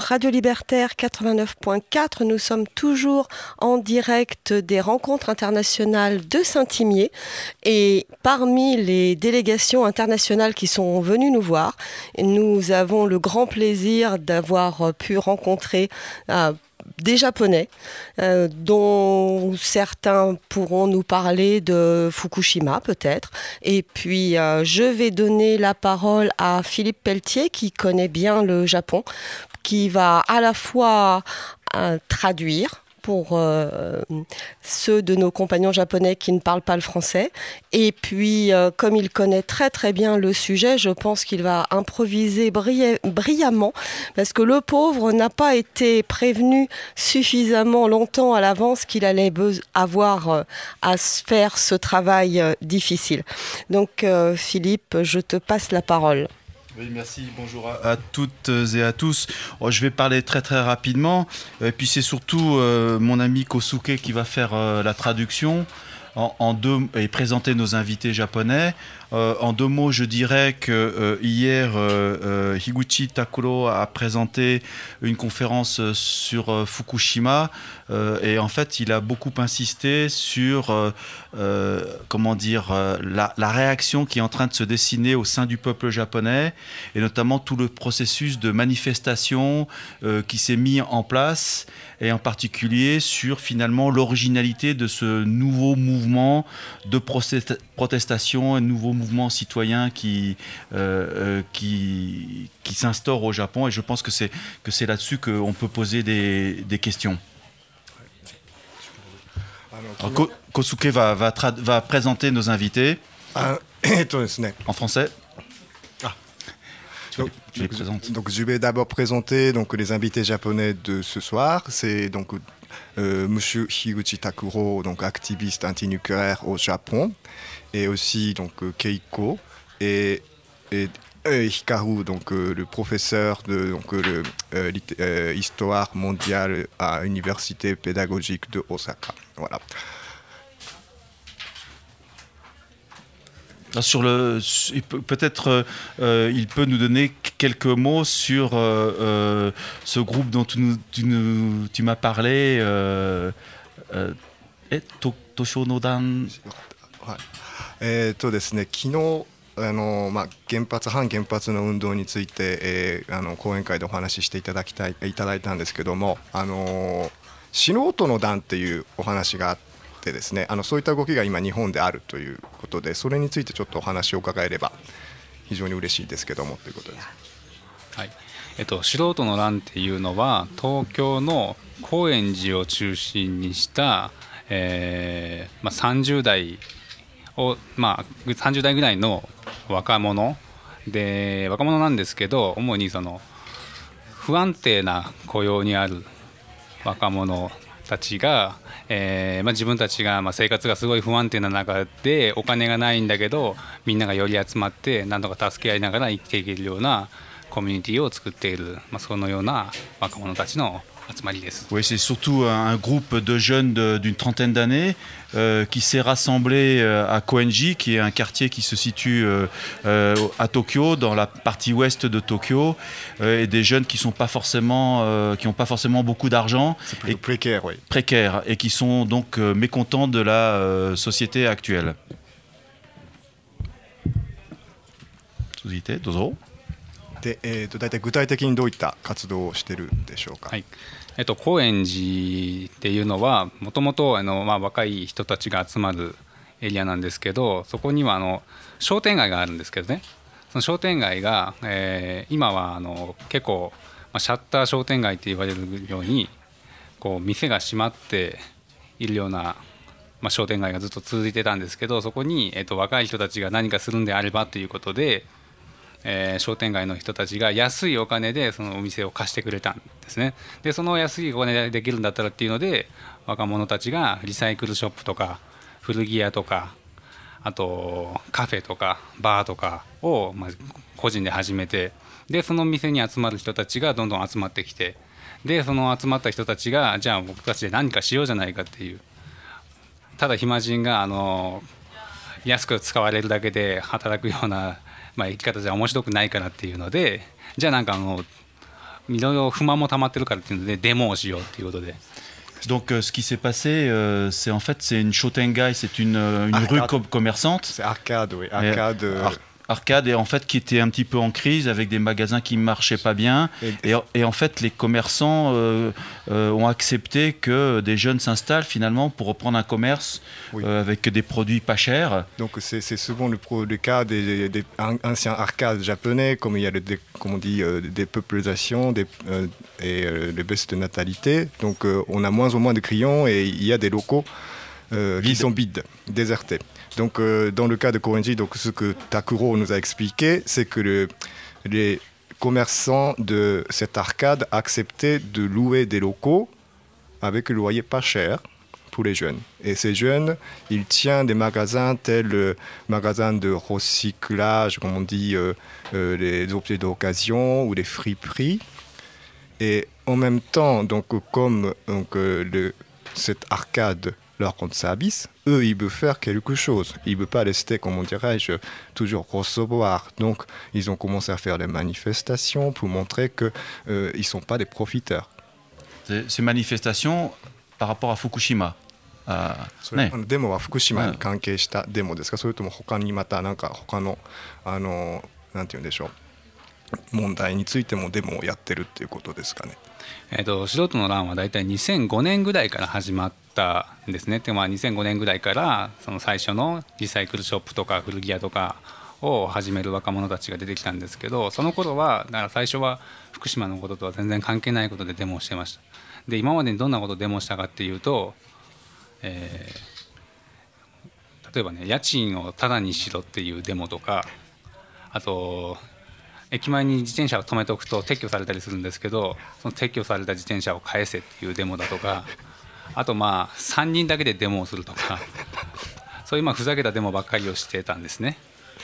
Radio Libertaire 89.4. Nous sommes toujours en direct des rencontres internationales de Saint-Imier. Et parmi les délégations internationales qui sont venues nous voir, nous avons le grand plaisir d'avoir pu rencontrer des Japonais, dont certains pourront nous parler de Fukushima peut-être. Et puis je vais donner la parole à Philippe Pelletier qui connaît bien le Japon, qui va à la fois traduire pour ceux de nos compagnons japonais qui ne parlent pas le français. Et puis, comme il connaît très très bien le sujet, je pense qu'il va improviser brillamment, parce que le pauvre n'a pas été prévenu suffisamment longtemps à l'avance qu'il allait avoir à faire ce travail difficile. Donc, Philippe, je te passe la parole. Oui, merci. Bonjour à toutes et à tous. Je vais parler très très rapidement. Et puis c'est surtout mon ami Kosuke qui va faire la traduction et présenter nos invités japonais. En deux mots, je dirais que hier, Higuchi Takuro a présenté une conférence sur Fukushima et en fait, il a beaucoup insisté sur la réaction qui est en train de se dessiner au sein du peuple japonais et notamment tout le processus de manifestation qui s'est mis en place et en particulier sur finalement l'originalité de ce nouveau mouvement de protestation, un nouveau mouvement citoyen qui s'instaure au Japon, et je pense que c'est là-dessus qu'on peut poser des questions. Alors, Kosuke va présenter nos invités en français. Donc je vais d'abord présenter les invités japonais de ce soir. C'est donc Monsieur Higuchi Takuro, donc activiste antinucléaire au Japon, et aussi Keiko et Hikaru, le professeur de histoire mondiale à l'université pédagogique de Osaka. Voilà. Peut-être il peut nous donner quelques mots sur ce groupe dont tu m'as parlé, Tosho no Dan. ですね、昨日反原発の運動について、講演会でお話ししていただいたんですけども、素人の団っていうお話があってですね、そういった動きが今日本であるということで、それについてちょっとお話を伺えれば非常に嬉しいですけどもということです。 はい、素人の乱っていうのは東京の高円寺を中心にした、30代を、30代ぐらいの若者なんですけど、主にその不安定な雇用にある若者たちが、自分たちが生活がすごい不安定な中でお金がないんだけど、みんながより集まって何とか助け合いながら生きていけるようなコミュニティを作っている、そのような若者たちの集まりです。 Oui, c'est surtout un groupe de jeunes d'une trentaine d'années qui s'est rassemblé à Koenji, qui est un quartier qui se situe à Tokyo, dans la partie ouest de Tokyo, et des jeunes qui n'ont pas forcément beaucoup d'argent, c'est plutôt précaire, oui. Précaires, et qui sont donc mécontents de la société actuelle. 続いてどうぞ。 で、大体具体的にどういった活動をしてるんでしょうか。 はい、高円寺っていうのはもともと若い人たちが集まるエリアなんですけど、そこには商店街があるんですけどね、その商店街が、今は結構、シャッター商店街って言われるように店が閉まっているような、商店街がずっと続いてたんですけど、そこに、若い人たちが何かするんであればということで、商店街の人たちが安いお金でそのお店を貸してくれたんですね。でその安いお金でできるんだったらっていうので、若者たちがリサイクルショップとか古着屋とか、あとカフェとかバーとかを個人で始めて、でその店に集まる人たちがどんどん集まってきて、でその集まった人たちがじゃあ僕たちで何かしようじゃないかっていう、ただ暇人が安く使われるだけで働くような生き方じゃ面白くないからっていうので、じゃあなんかいろいろ不満も溜まってるからっていうのでデモをしようっていうことで。 Donc ce qui s'est passé, c'est en fait c'est une Shotengai, c'est une rue commerçante. C'est arcade, oui, Arcade et en fait qui était un petit peu en crise avec des magasins qui ne marchaient pas bien et en fait les commerçants ont accepté que des jeunes s'installent finalement pour reprendre un commerce avec des produits pas chers. Donc c'est souvent le cas des anciens arcades japonais, comme il y a comme on dit des peuplisations et les baisses de natalité. Donc on a moins en moins de clients et il y a des locaux qui sont vides, désertés. Donc dans le cas de Koenji, donc ce que Takuro nous a expliqué, c'est que les commerçants de cette arcade acceptaient de louer des locaux avec un loyer pas cher pour les jeunes. Et ces jeunes, ils tiennent des magasins tels le magasin de recyclage, comme on dit, les objets d'occasion ou les friperies. Et en même temps, donc comme cette arcade leur rend service, eux, ils veulent faire quelque chose. Ils ne veulent pas rester, comment dirais-je, toujours recevoir. Donc, ils ont commencé à faire des manifestations pour montrer qu'ils ne sont pas des profiteurs. Ces manifestations par rapport à Fukushima. デモは福島に関係したデモですか、それとも他にまたなんか他のなんて言うんでしょう、問題についてもデモをやってるっていうことですかね。 素人の乱はだいたい2005年ぐらいから始まったんですね。で、2005年ぐらいからその最初のリサイクルショップとか古着屋とかを始める若者たちが出てきたんですけど、その頃はだから最初は福島のこととは全然関係ないことでデモをしてました。で、今までにどんなことをデモしたかっていうと、例えばね、家賃をタダにしろっていうデモとか、あと駅前に自転車を止めておくと撤去されたりするんですけど、その撤去された自転車を返せっていうデモだとか、あと3人だけでデモをするとか、そういうふざけたデモばっかりをしてたんですね。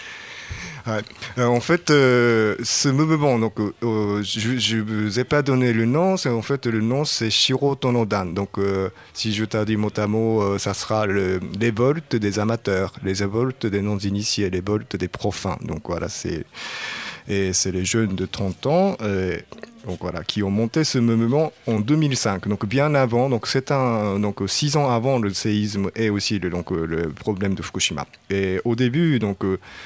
En fait, ce mouvement, donc, je ne vous ai pas donné le nom. En fait, le nom, c'est Shiroto no Dan. Donc, si je traduis mot à mot, ça sera les voltes des amateurs, les voltes des non-initiés, les voltes des profans. Donc, voilà, c'est les jeunes de 30 ans donc, voilà, qui ont monté ce mouvement en 2005, donc bien avant, donc 6 ans avant le séisme et aussi le problème de Fukushima. Et au début, donc,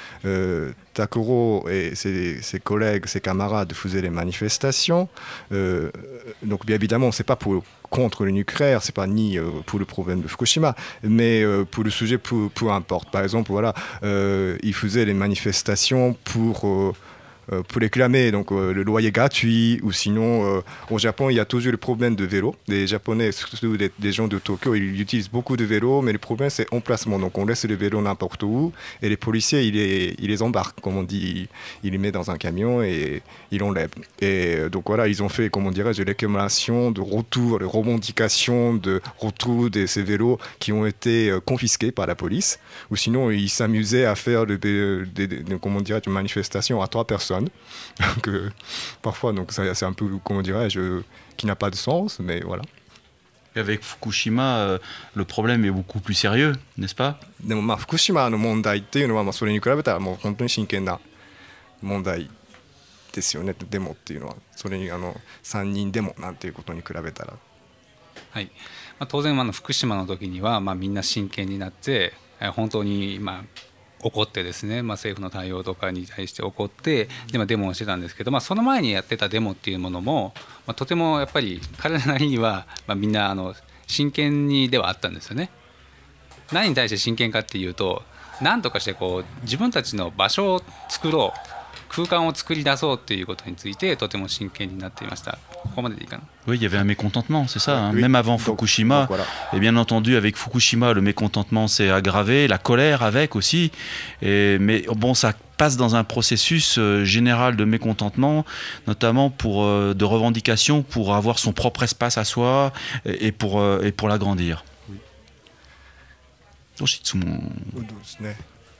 Takuro et ses collègues, ses camarades faisaient les manifestations. Donc bien évidemment, c'est pas contre le nucléaire, c'est pas ni pour le problème de Fukushima, mais pour le sujet peu importe. Par exemple, voilà, ils faisaient les manifestations pour réclamer donc, le loyer gratuit, ou sinon au Japon il y a toujours le problème de vélo. Les Japonais, surtout des gens de Tokyo, ils utilisent beaucoup de vélos, mais le problème c'est emplacement. Donc on laisse les vélos n'importe où et les policiers ils les embarquent, comme on dit, ils les mettent dans un camion et ils l'enlèvent. Et donc voilà, ils ont fait, comment dirais-je, réclamations de retour, de revendications de retour de ces vélos qui ont été confisqués par la police, ou sinon ils s'amusaient à faire comment dirais-je, une manifestation à 3 personnes. Donc, parfois, donc, c'est un peu, comment dirais-je, qui n'a pas de sens, mais voilà. Et avec Fukushima, le problème est beaucoup plus sérieux, n'est-ce pas? でも福島の問題っていうのはそれに比べたらもう本当に真剣な問題ですよね。デモっていうのはそれに3人デモなんていうことに比べたら。 はい。当然福島の時にはみんな真剣になって本当に怒ってですね、政府の対応とかに対して怒ってデモをしてたんですけど、その前にやってたデモっていうものも、とてもやっぱり彼らなりには、みんな真剣にではあったんですよね。何に対して真剣かっていうと、何とかして自分たちの場所を作ろう、空間を作り出そうっていうことについてとても真剣になっていました。ここまででいいかな。 Oui, il y avait un mécontentement, c'est ça. Oui, même avant Fukushima, donc voilà. Et bien entendu, avec Fukushima, le mécontentement s'est aggravé, la colère avec aussi. Mais bon, ça passe dans un processus général de mécontentement, notamment de revendication pour avoir son propre espace à soi et pour l'agrandir. Oui.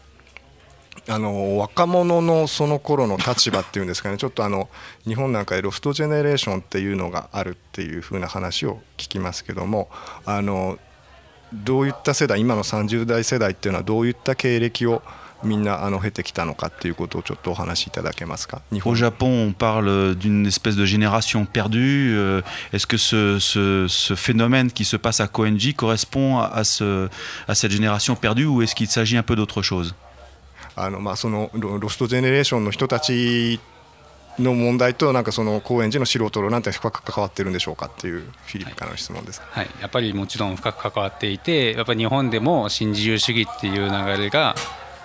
若者のその頃の立場っていうんですかね、ちょっと日本なんかでロストジェネレーションっていうのがあるっていう風な話を聞きますけども、どういった世代、今の30代世代っていうのはどういった経歴をみんな経てきたのかっていうことをちょっとお話しいただけますか。 Au Japon, on parle d'une espèce de génération perdue. Est-ce que ce phénomène qui se passe à Koenji correspond à cette génération perdue ou est-ce qu'il s'agit un peu d'autre chose? そのロストジェネレーションの人たちの問題となんかその高円寺の素人論なんて深く関わってるんでしょうかっていうフィリップからの質問です。 はい、やっぱりもちろん深く関わっていて、やっぱり日本でも新自由主義っていう流れが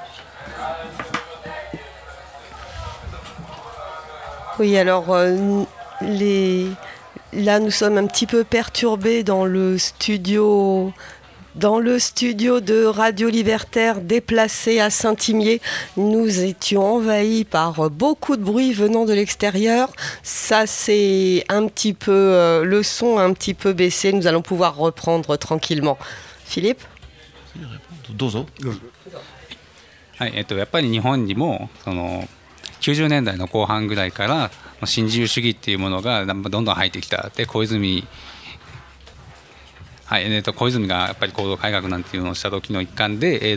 Oui, alors là nous sommes un petit peu perturbés dans le studio de Radio Libertaire déplacé à Saint-Imier. Nous étions envahis par beaucoup de bruit venant de l'extérieur. Ça, c'est un petit peu le son a un petit peu baissé. Nous allons pouvoir reprendre tranquillement. Philippe? どうぞ。 はい、やっぱり日本にもその90年代の後半ぐらいから新自由主義っていうものがどんどん入ってきた。で小泉がやっぱり行動改革なんていうのをした時の一環で、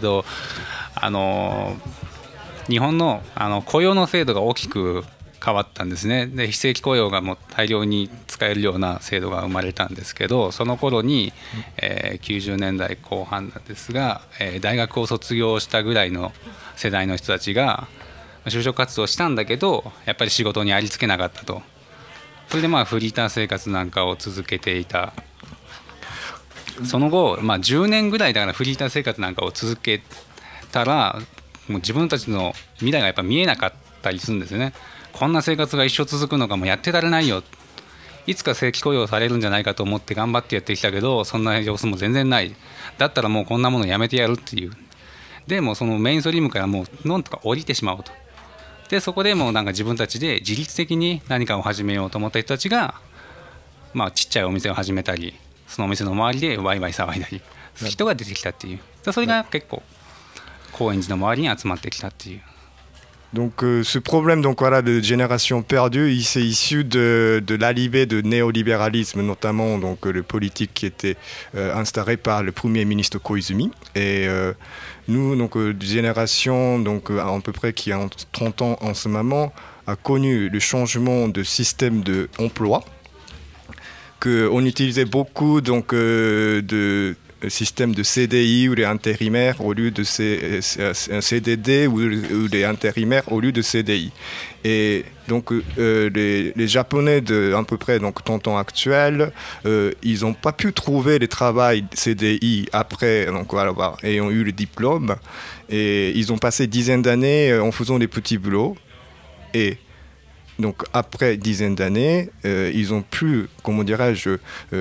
日本の雇用の制度が大きく変わったんですね。で非正規雇用がもう大量に使えるような制度が生まれたんですけど、その頃に、90年代後半なんですが、大学を卒業したぐらいの世代の人たちが就職活動したんだけどやっぱり仕事にありつけなかったと。それでフリーター生活なんかを続けていた。その後、10年ぐらいだからフリーター生活なんかを続けたらもう自分たちの未来がやっぱ見えなかったりするんですよね。こんな生活が一生続くのかもうやってられないよ、いつか正規雇用されるんじゃないかと思って頑張ってやってきたけどそんな様子も全然ない。だったらもうこんなものやめてやるっていう。でもそのメインストリームからもうなんとか降りてしまおうと。でそこでもうなんか自分たちで自律的に何かを始めようと思った人たちが、ちっちゃいお店を始めたりそのお店の周りでワイワイ騒いだりする人が出てきたっていう。それが結構高円寺の周りに集まってきたっていう。 Donc ce problème de génération perdue, c'est issu de l'arrivée de néolibéralisme, notamment le politique qui était instauré par le premier ministre Koizumi. Et nous, génération à peu près qui a 30 ans en ce moment, a connu le changement de système d'emploi. On utilisait beaucoup de système de CDI ou les intérimaires au lieu de CDD ou les intérimaires au lieu de CDI. Et donc les Japonais de à peu près 30 ans actuels, ils n'ont pas pu trouver le travail CDI après ayant eu le diplôme. Et ils ont passé dizaines d'années en faisant des petits boulots. Et donc après dizaines d'années, ils ont pu, comment dirais-je,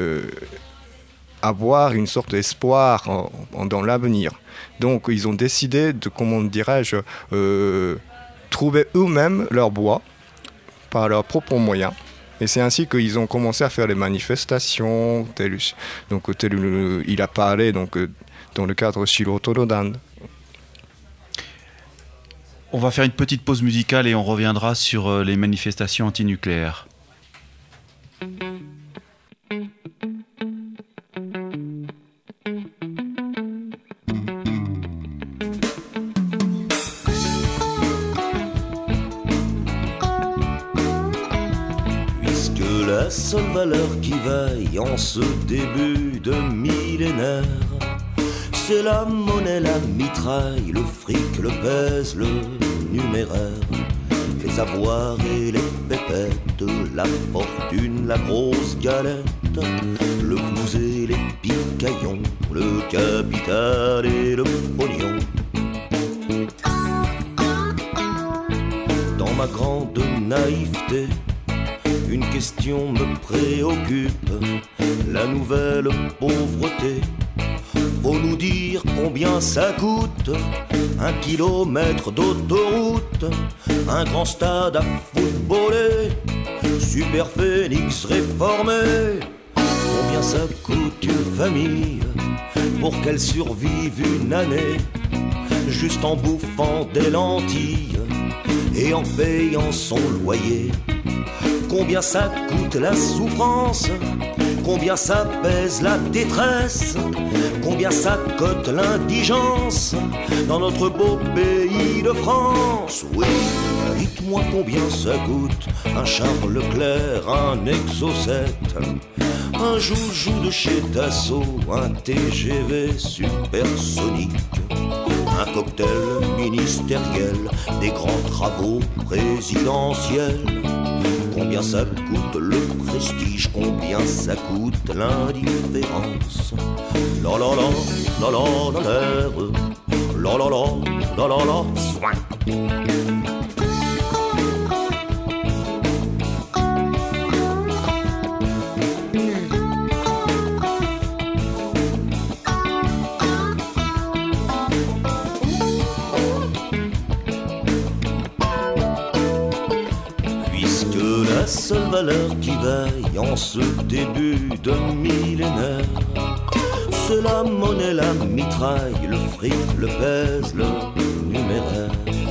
avoir une sorte d'espoir dans l'avenir. Donc ils ont décidé de, comment dirais-je, trouver eux-mêmes leur bois par leurs propres moyens. Et c'est ainsi qu'ils ont commencé à faire des manifestations, il a parlé dans le cadre Shiroto Rodan. On va faire une petite pause musicale et on reviendra sur les manifestations antinucléaires. La seule valeur qui vaille en ce début de millénaire, c'est la monnaie, la mitraille, le fric, le pèse, le numéraire, les avoirs et les pépettes, la fortune, la grosse galette, le flouze et les picaillons, le capital et le pognon. Dans ma grande naïveté, une question me préoccupe, la nouvelle pauvreté. Faut nous dire combien ça coûte, 1 kilomètre d'autoroute, un grand stade à footballer, Super Phoenix réformé. Combien ça coûte une famille pour qu'elle survive une année, juste en bouffant des lentilles et en payant son loyer. Combien ça coûte la souffrance, combien ça pèse la détresse, combien ça cote l'indigence dans notre beau pays de France. Oui, dites-moi combien ça coûte un Charles Leclerc, un Exocet, un joujou de chez Dassault, un TGV supersonique, un cocktail ministériel, des grands travaux présidentiels. Combien ça coûte le prestige, combien ça coûte l'indifférence. La la la, la la la l'air, la la la, la la la, soin. La seule valeur qui vaille en ce début de millénaire, c'est la monnaie, la mitraille, le fric, le pèse, le numéraire.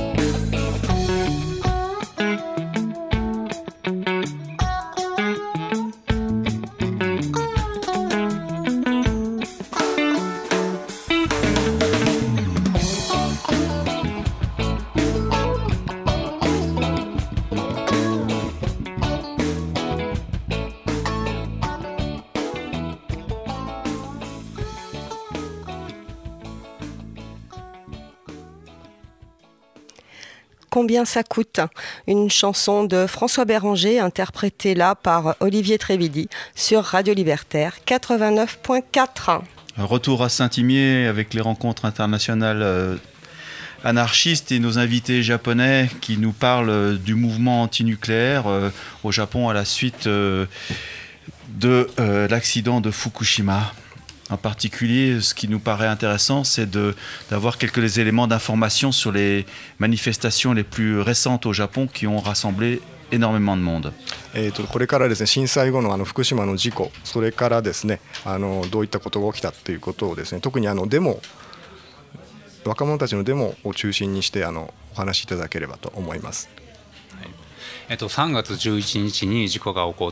Combien ça coûte? Une chanson de François Béranger, interprétée là par Olivier Trévidy sur Radio Libertaire 89.4. Retour à Saint-Imier avec les rencontres internationales anarchistes et nos invités japonais qui nous parlent du mouvement antinucléaire au Japon à la suite de l'accident de Fukushima. En particulier, ce qui nous paraît intéressant, c'est d'avoir quelques éléments d'information sur les manifestations les plus récentes au Japon qui ont rassemblé énormément de monde. これからですね、震災後の福島の事故、それからですね、どういったことが起きたということをですね、特にデモ、若者たちのデモを中心にしてお話しいただければと思います。 3月11日に事故が起こって、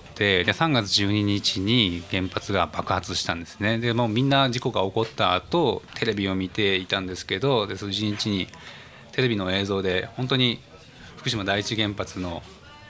で3月12日に原発が爆発したんですね。でもうみんな事故が起こった後テレビを見ていたんですけど、で11日にテレビの映像で本当に福島第一原発の、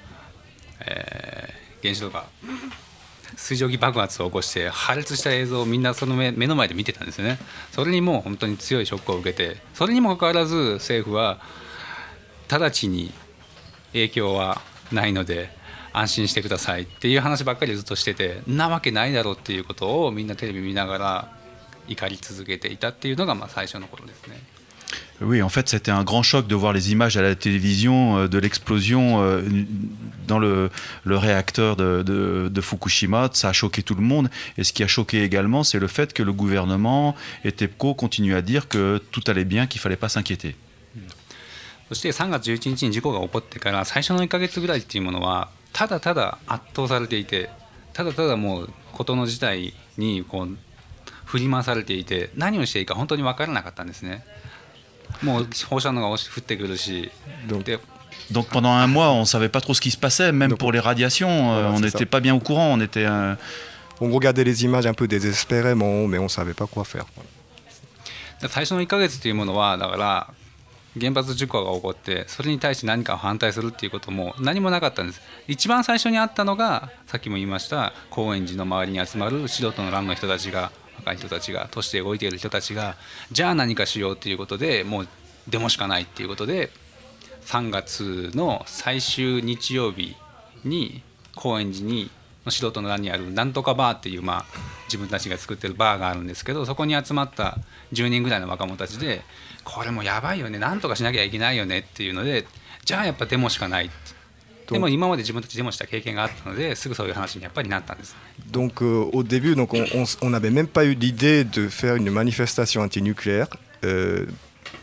原子炉が水蒸気爆発を起こして破裂した映像をみんなその目の前で見てたんですよね。それにもう本当に強いショックを受けて、それにもかかわらず政府は直ちに影響はないので安心してくださいっていう話ばっかりずっとしてて、なわけないだろうっていうことをみんなテレビ見ながら怒り続けていたっていうのが最初の頃ですね。 Oui, en fait, c'était un grand choc de voir les images à la télévision de l'explosion dans le réacteur de Fukushima. Ça a choqué tout le monde. Et ce qui a choqué également, c'est le fait que le gouvernement et TEPCO continuent à dire que tout allait bien, qu'il ne fallait pas s'inquiéter. そして3月11日に事故が起こってから最初の1ヶ月ぐらいっていうものはただただ圧倒されていて、ただただもう事の事態にこう振り回されていて、何をしていいか本当に分からなかったんですね。もう放射能が降ってくるし。 Donc pendant un mois, on ne savait pas trop ce qui se passait, même pour les radiations, on n'était pas bien au courant. On regardait les images un peu désespérément, mais on ne savait pas quoi faire. 最初の1ヶ月というものはだから原発事故が起こってそれに対して何かを反対するっていうことも何もなかったんです。一番最初にあったのがさっきも言いました高円寺の周りに集まる素人の乱の人たちが、若い人たちが、都市で動いている人たちがじゃあ何かしようっていうことでもうデモしかないっていうことで3月の最終日曜日に高円寺に素人の欄にあるなんとかバーっていう、自分たちが作ってるバーがあるんですけど、そこに集まった10人ぐらいの若者たちでこれもやばいよね、なんとかしなきゃいけないよねっていうので、じゃあやっぱデモしかない。でも今まで自分たちデモした経験があったのですぐそういう話にやっぱりなったんです。 Donc au début, on n'avait même pas eu l'idée de faire une manifestation antinucléaire.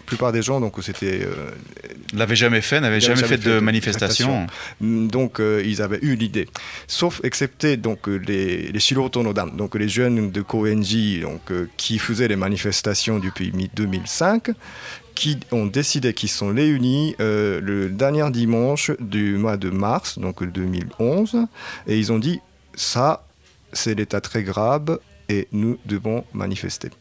plupart des gens, donc c'était l'avaient jamais fait, n'avaient jamais fait de manifestation. Donc ils avaient eu l'idée. Sauf excepté donc les Shiroto no Dan, donc les jeunes de Koenji, donc qui faisaient les manifestations depuis 2005, qui ont décidé qu'ils sont réunis le dernier dimanche du mois de mars, donc 2011, et ils ont dit ça, c'est l'état très grave et nous devons manifester.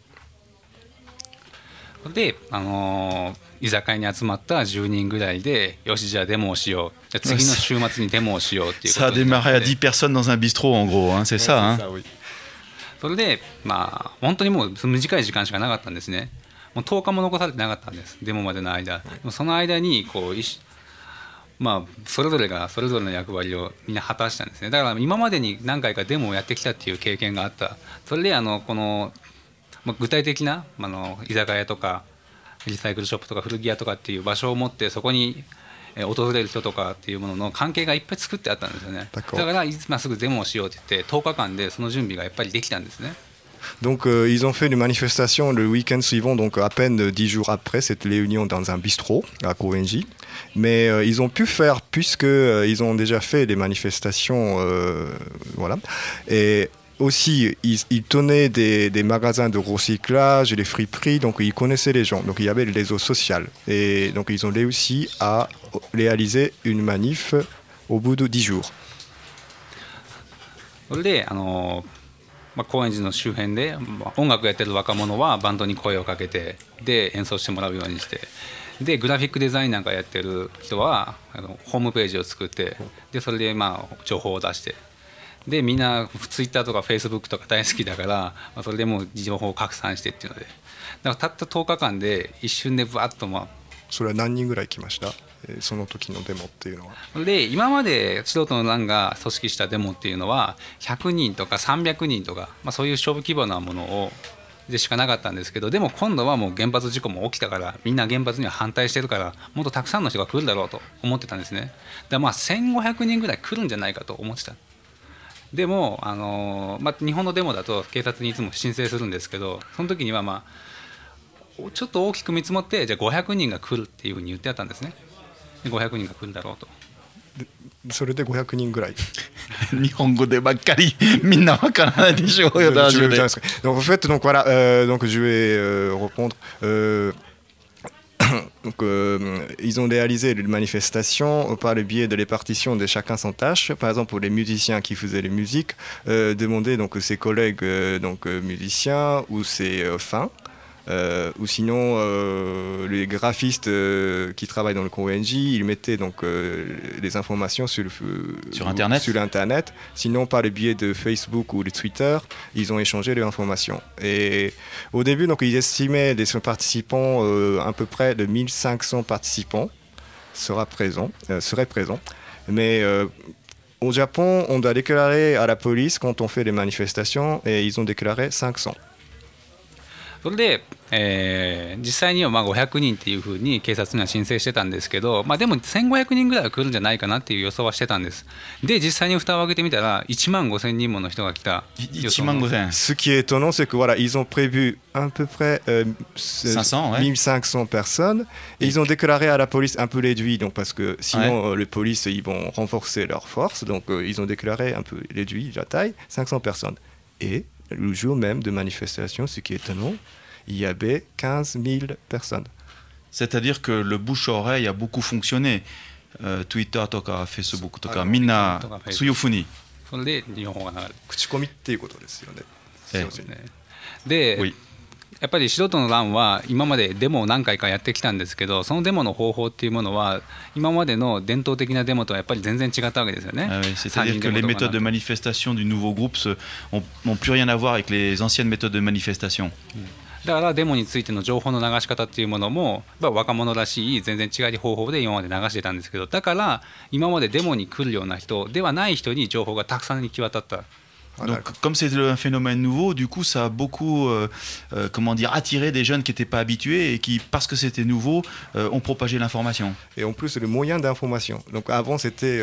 で、居酒屋に集まった10人ぐらいで、よしじゃあデモをしよう、じゃあ次の週末にデモをしようっていうこと Ça a démarré à 10 personnes dans un bistrot en gros, hein, c'est ça, hein. それでまあ本当にもう短い時間しかなかったんですね。もう10日も残されてなかったんです、デモまでの間。その間にこうまあそれぞれがそれぞれの役割をみんな果たしたんですね。だから今までに何回かデモをやってきたっていう経験があった。それでこの具体的な居酒屋とかリサイクルショップとか古着屋とかっていう場所を持ってそこに訪れる人とかっていうものの関係がいっぱい作ってあったんですよね。だから今すぐデモをしようって言って10日間でその準備がやっぱりできたんですね。 Donc ils ont fait une manifestation le week-end suivant, donc à peine 10 jours après cette réunion dans un bistrot à Koenji. Mais ils ont pu faire puisqu'ils ont déjà fait des manifestations, voilà. Et aussi, ils tenaient des magasins de recyclage, des friperies, donc ils connaissaient les gens. Donc il y avait le réseau social. Et donc ils ont réussi à réaliser une manif au bout de 10 jours. それで高円寺の周辺で音楽やってる若者はバンドに声をかけてで演奏してもらうようにして、でグラフィックデザインなんかやってる人はホームページを作ってでそれで情報を出して。でみんなツイッターとかフェイスブックとか大好きだから、それでもう情報を拡散してっていうので、だからたった10日間で一瞬でバッとそれは何人ぐらい来ました？その時のデモっていうのは。 で今まで素人の欄が組織したデモっていうのは100人とか300人とか、そういう勝負規模なものをでしかなかったんですけど、でも今度はもう原発事故も起きたからみんな原発には反対してるからもっとたくさんの人が来るだろうと思ってたんですね。で1500人ぐらい来るんじゃないかと思ってた。でも日本のデモだと警察にいつも申請するんですけど、その時にはちょっと大きく見積もってじゃあ500人が来るっていうふうに言ってあったんですね。500人が来るだろうと。 それで500人ぐらい。 日本語でばっかりみんなわからないでしょうよ。大丈夫です。 Donc en fait donc voilà donc je vais répondre. Donc, ils ont réalisé une manifestation par le biais de répartition de chacun son tâche. Par exemple, pour les musiciens qui faisaient les musiques, demander donc ses collègues donc musiciens ou ses fins. Ou sinon les graphistes qui travaillent dans le Koenji, ils mettaient donc les informations sur Internet. Sinon par le biais de Facebook ou de Twitter, ils ont échangé les informations. Et au début, donc, ils estimaient des participants, à peu près de 1500 participants seraient présents. Mais au Japon, on doit déclarer à la police quand on fait les manifestations et ils ont déclaré 500. それで、実際には500人っていうふうに警察には申請してたんですけど、でも1500人ぐらいは来るんじゃないかなっていう予想はしてたんです。で実際に蓋を開けてみたら1万5000人もの人が来た。 1万5000. Ce qui est étonnant, c'est que voilà, ils ont prévu à peu près 1500 personnes et ils ont déclaré à la police un peu réduit, donc parce que sinon les polices ils vont renforcer leurs forces, donc ils ont déclaré un peu réduit la taille, 500 personnes. Et le jour même de manifestation, ce qui est étonnant, il y avait 15 000 personnes. C'est-à-dire que le bouche-oreille a beaucoup fonctionné. Twitter とか Facebook とかみんなそういうふうに。 それで日本語が流れる。 口コミっていうことですよね。 そうですね。で、やっぱり素人の欄は今までデモを何回かやってきたんですけど、そのデモの方法っていうものは今までの伝統的なデモとはやっぱり全然違ったわけですよね。 C'est-à-dire que les méthodes de manifestation du nouveau groupe n'ont plus rien à voir avec les anciennes méthodes de manifestation. だからデモについての情報の流し方っていうものも若者らしい全然違う方法で今まで流してたんですけど、だから今までデモに来るような人ではない人に情報がたくさん行き渡った。 Donc, comme c'est un phénomène nouveau, du coup, ça a beaucoup, attiré des jeunes qui n'étaient pas habitués et qui, parce que c'était nouveau, ont propagé l'information. Et en plus, le moyen d'information. Donc, avant, c'était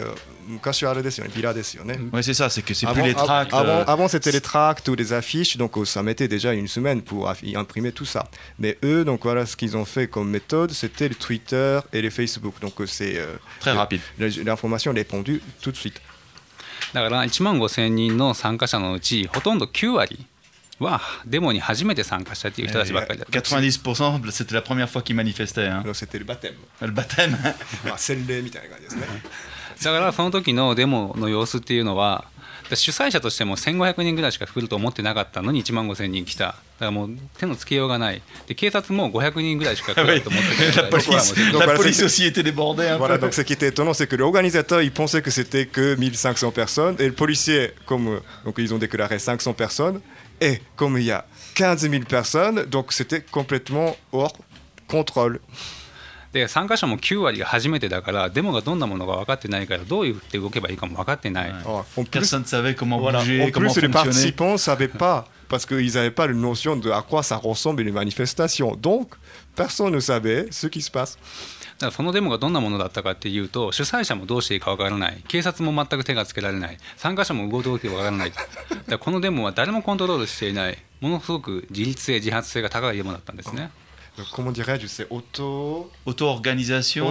Oui, c'est ça, c'est que c'est plus les tracts. Avant, c'était les tracts ou les affiches, donc ça mettait déjà une semaine pour imprimer tout ça. Mais eux, donc voilà, ce qu'ils ont fait comme méthode, c'était le Twitter et les Facebook. Donc, c'est très rapide. L'information est répandue tout de suite. だから1万5,000人の参加者のうちほとんど9割はデモに初めて参加したっていう人たちばっかりだった。 90%, c'était la première fois qu'ils manifestaient. Hein. C'était le baptême. Le baptême. 洗礼みたいな感じですね。 だからその時のデモの様子っていうのは主催者としても1500人ぐらいしか来ると思ってなかったのに1万5,000人来た。だからもう手のつけようがない。で警察も500人ぐらいしか来ないと思ってた。 La police aussi était débordée. Voilà, donc ce qui était étonnant, c'est que l'organisateur, il pensait que c'était que 1500 personnes, et le policier, donc ils ont déclaré 500 personnes, et comme il y a 15 000 personnes, donc c'était complètement hors contrôle. で参加者も9割が初めてだからデモがどんなものか分かってないからどういうって動けばいいかも分かってない。 Personne ne savait comment bouger, en plus, comment fonctionner. Les participants ne savaient pas parce qu'ils n'avaient pas la notion de à quoi ça ressemble les manifestations. Donc, personne ne savait ce qui se passe. だからそのデモがどんなものだったかっていうと主催者もどうしていいか分からない警察も全く手がつけられない参加者も動くわからないだからこのデモは誰もコントロールしていないものすごく自律性自発性が高いデモだったんですね。 Comment dirais-je, c'est auto-organisation,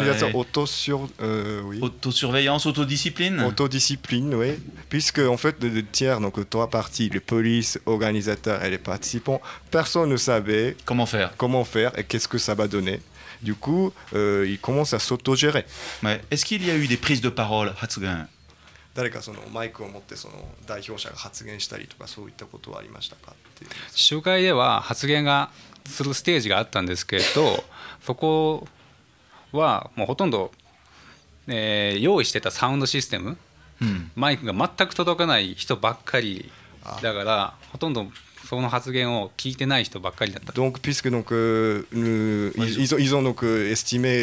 oui. Autosurveillance, autodiscipline. Autodiscipline, oui. Puisque en fait, le tiers, donc trois parties, les polices, organisateurs et les participants, personne ne savait comment faire et qu'est-ce que ça va donner. Du coup, ils commencent à s'autogérer. Ouais. Est-ce qu'il y a eu des prises de parole, Hatsugen? 誰かそのマイクを持ってその代表者が発言したりとかそういったことはありましたかっていう。 集会では発言がするステージがあったんですけどそこはもうほとんど、用意してたサウンドシステム、マイクが全く届かない人ばっかりだからほとんどその発言を聞いてない人ばっかりだった。 Donc puisque donc ils ont donc estimé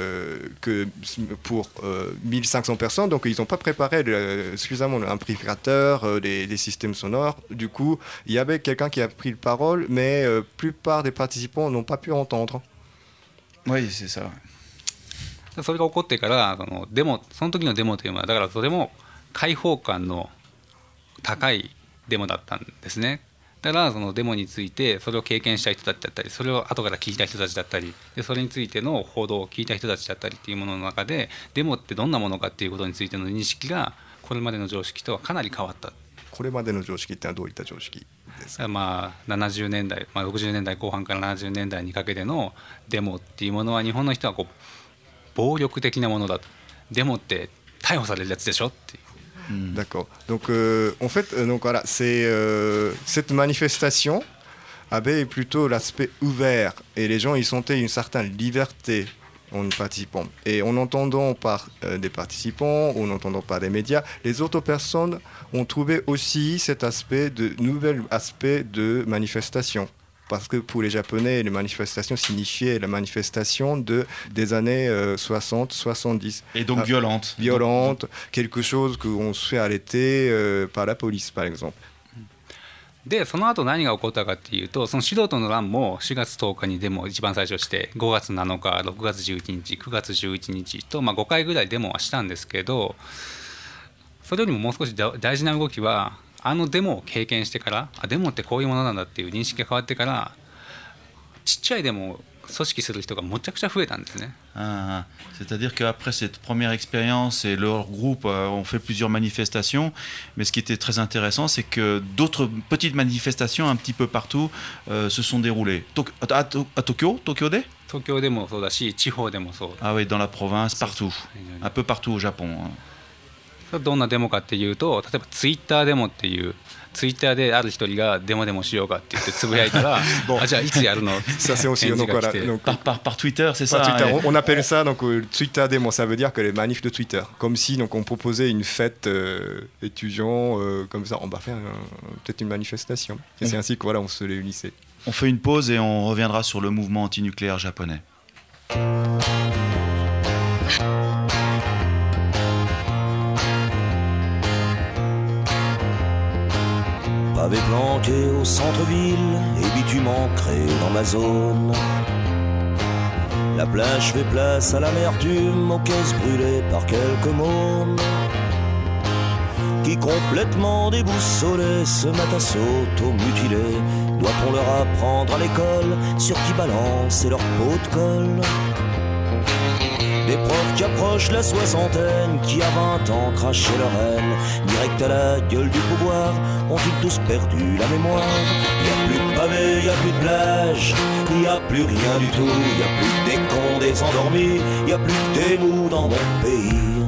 que pour 1500 personnes donc ils n'ont pas préparé suffisamment l'amplificateur, les systèmes sonores. Du coup, il y avait quelqu'un qui a pris la parole mais la plupart des participants n'ont pas pu entendre. Oui, c'est ça. それが起こってからその時のデモというのはだからそれも開放感の高いデモだったんですね。だからそのデモについてそれを経験した人たちだったりそれを後から聞いた人たちだったりでそれについての報道を聞いた人たちだったりっていうものの中でデモってどんなものかっていうことについての認識がこれまでの常識とはかなり変わった。 これまでの常識ってのはどういった常識ですか。 まあ70年代、60年代後半から70年代にかけてのデモっていうものは日本の人は暴力的なものだとデモって逮捕されるやつでしょっていう。 D'accord. Donc, en fait, donc voilà, cette manifestation avait plutôt l'aspect ouvert et les gens ils sentaient une certaine liberté en participant. Et en entendant par des participants, en entendant par des médias, les autres personnes ont trouvé aussi cet aspect nouvel aspect de manifestation. Parce que pour les Japonais, les manifestations signifiaient la manifestation des années 60-70. Et donc violente. Violente, quelque chose qu'on se fait arrêter par la police, par exemple. でその後何が起こったかっていうとその素人の乱も4月10日にデモを一番最初して5月7日6月11日9月11日と、5回ぐらいデモはしたんですけどそれよりももう少し大事な動きはデモを経験してからデモってこういうものなんだっていう認識が変わってからちっちゃいデモを組織する人がむちゃくちゃ増えたんですね。 C'est-à-dire qu'après cette première expérience et leur groupe ont fait plusieurs manifestations, mais ce qui était très intéressant, c'est que d'autres petites manifestations un petit peu partout se sont déroulées. À Tokyo, Tokyoで？ 東京でもそうだし地方でもそう。 Ah oui, dans la province, partout, un peu partout au Japon. どんなデモかっていうと例えばツイッターデモっていうツイッターである一人がデモしようかって言ってつぶやいたらじゃあいつやるの Ça c'est aussi par Twitter, c'est ça. Twitter, on appelle ça donc Twitter démo, ça veut dire que les manifs de Twitter, comme si donc on proposait une fête étudiant comme ça, on va faire peut-être une manifestation. Et c'est ainsi que voilà, on se réunissait. On fait une pause et on reviendra sur le mouvement antinucléaire japonais. Pavés planqués au centre-ville et bitume ancré dans ma zone. La plage fait place à l'amertume, aux caisses brûlées par quelques mômes qui complètement déboussolés se mettent à s'auto-mutiler. Doit-on leur apprendre à l'école sur qui balancer leur peau de colle? Des profs qui approchent la soixantaine, qui à 20 ans crachaient leur haine, direct à la gueule du pouvoir, ont-ils tous perdu la mémoire? Y a plus de pavés, y a plus de plage, y a plus rien du tout, y a plus que des cons, des endormis, y a plus que des mous dans mon pays.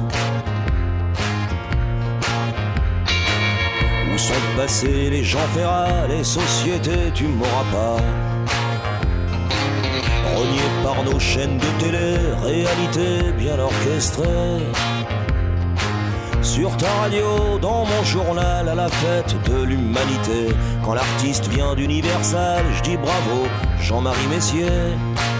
Où sont passés les gens ferrats, les sociétés, tu m'auras pas. Rognés par nos chaînes de télé, réalité bien orchestrée. Sur ta radio, dans mon journal, à la fête de l'humanité, quand l'artiste vient d'Universal, je dis bravo, Jean-Marie Messier.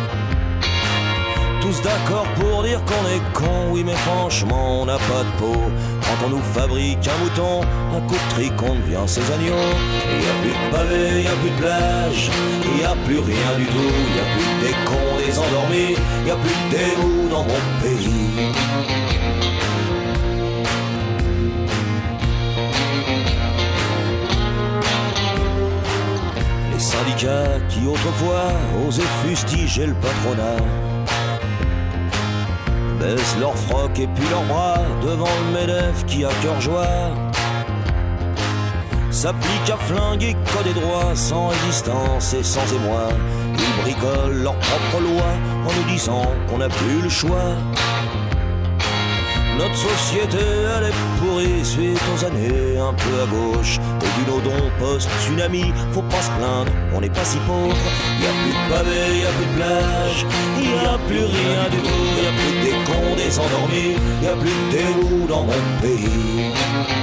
Tous d'accord pour dire qu'on est con, oui mais franchement on n'a pas de peau. Quand on nous fabrique un mouton, un coup de trick on devient ses agneaux. Y a plus de pavés, y a plus de plage, y a plus rien du tout. Y a plus que des cons, des endormis, y a plus que des mous dans mon pays. Les syndicats qui autrefois osaient fustiger le patronat baissent leur froc et puis leurs bras devant le MEDEF qui a cœur joie s'applique à flinguer code et droit sans résistance et sans émoi. Ils bricolent leurs propres lois en nous disant qu'on n'a plus le choix. Notre société elle est pourrie suite aux années un peu à gauche. Et vu nos dons post-tsunami, faut pas se plaindre, on n'est pas si pauvre. Y a plus de pavés, y a plus de plage, y a plus rien du tout. Y a plus que des cons, des endormis, y a plus que des roues dans mon pays.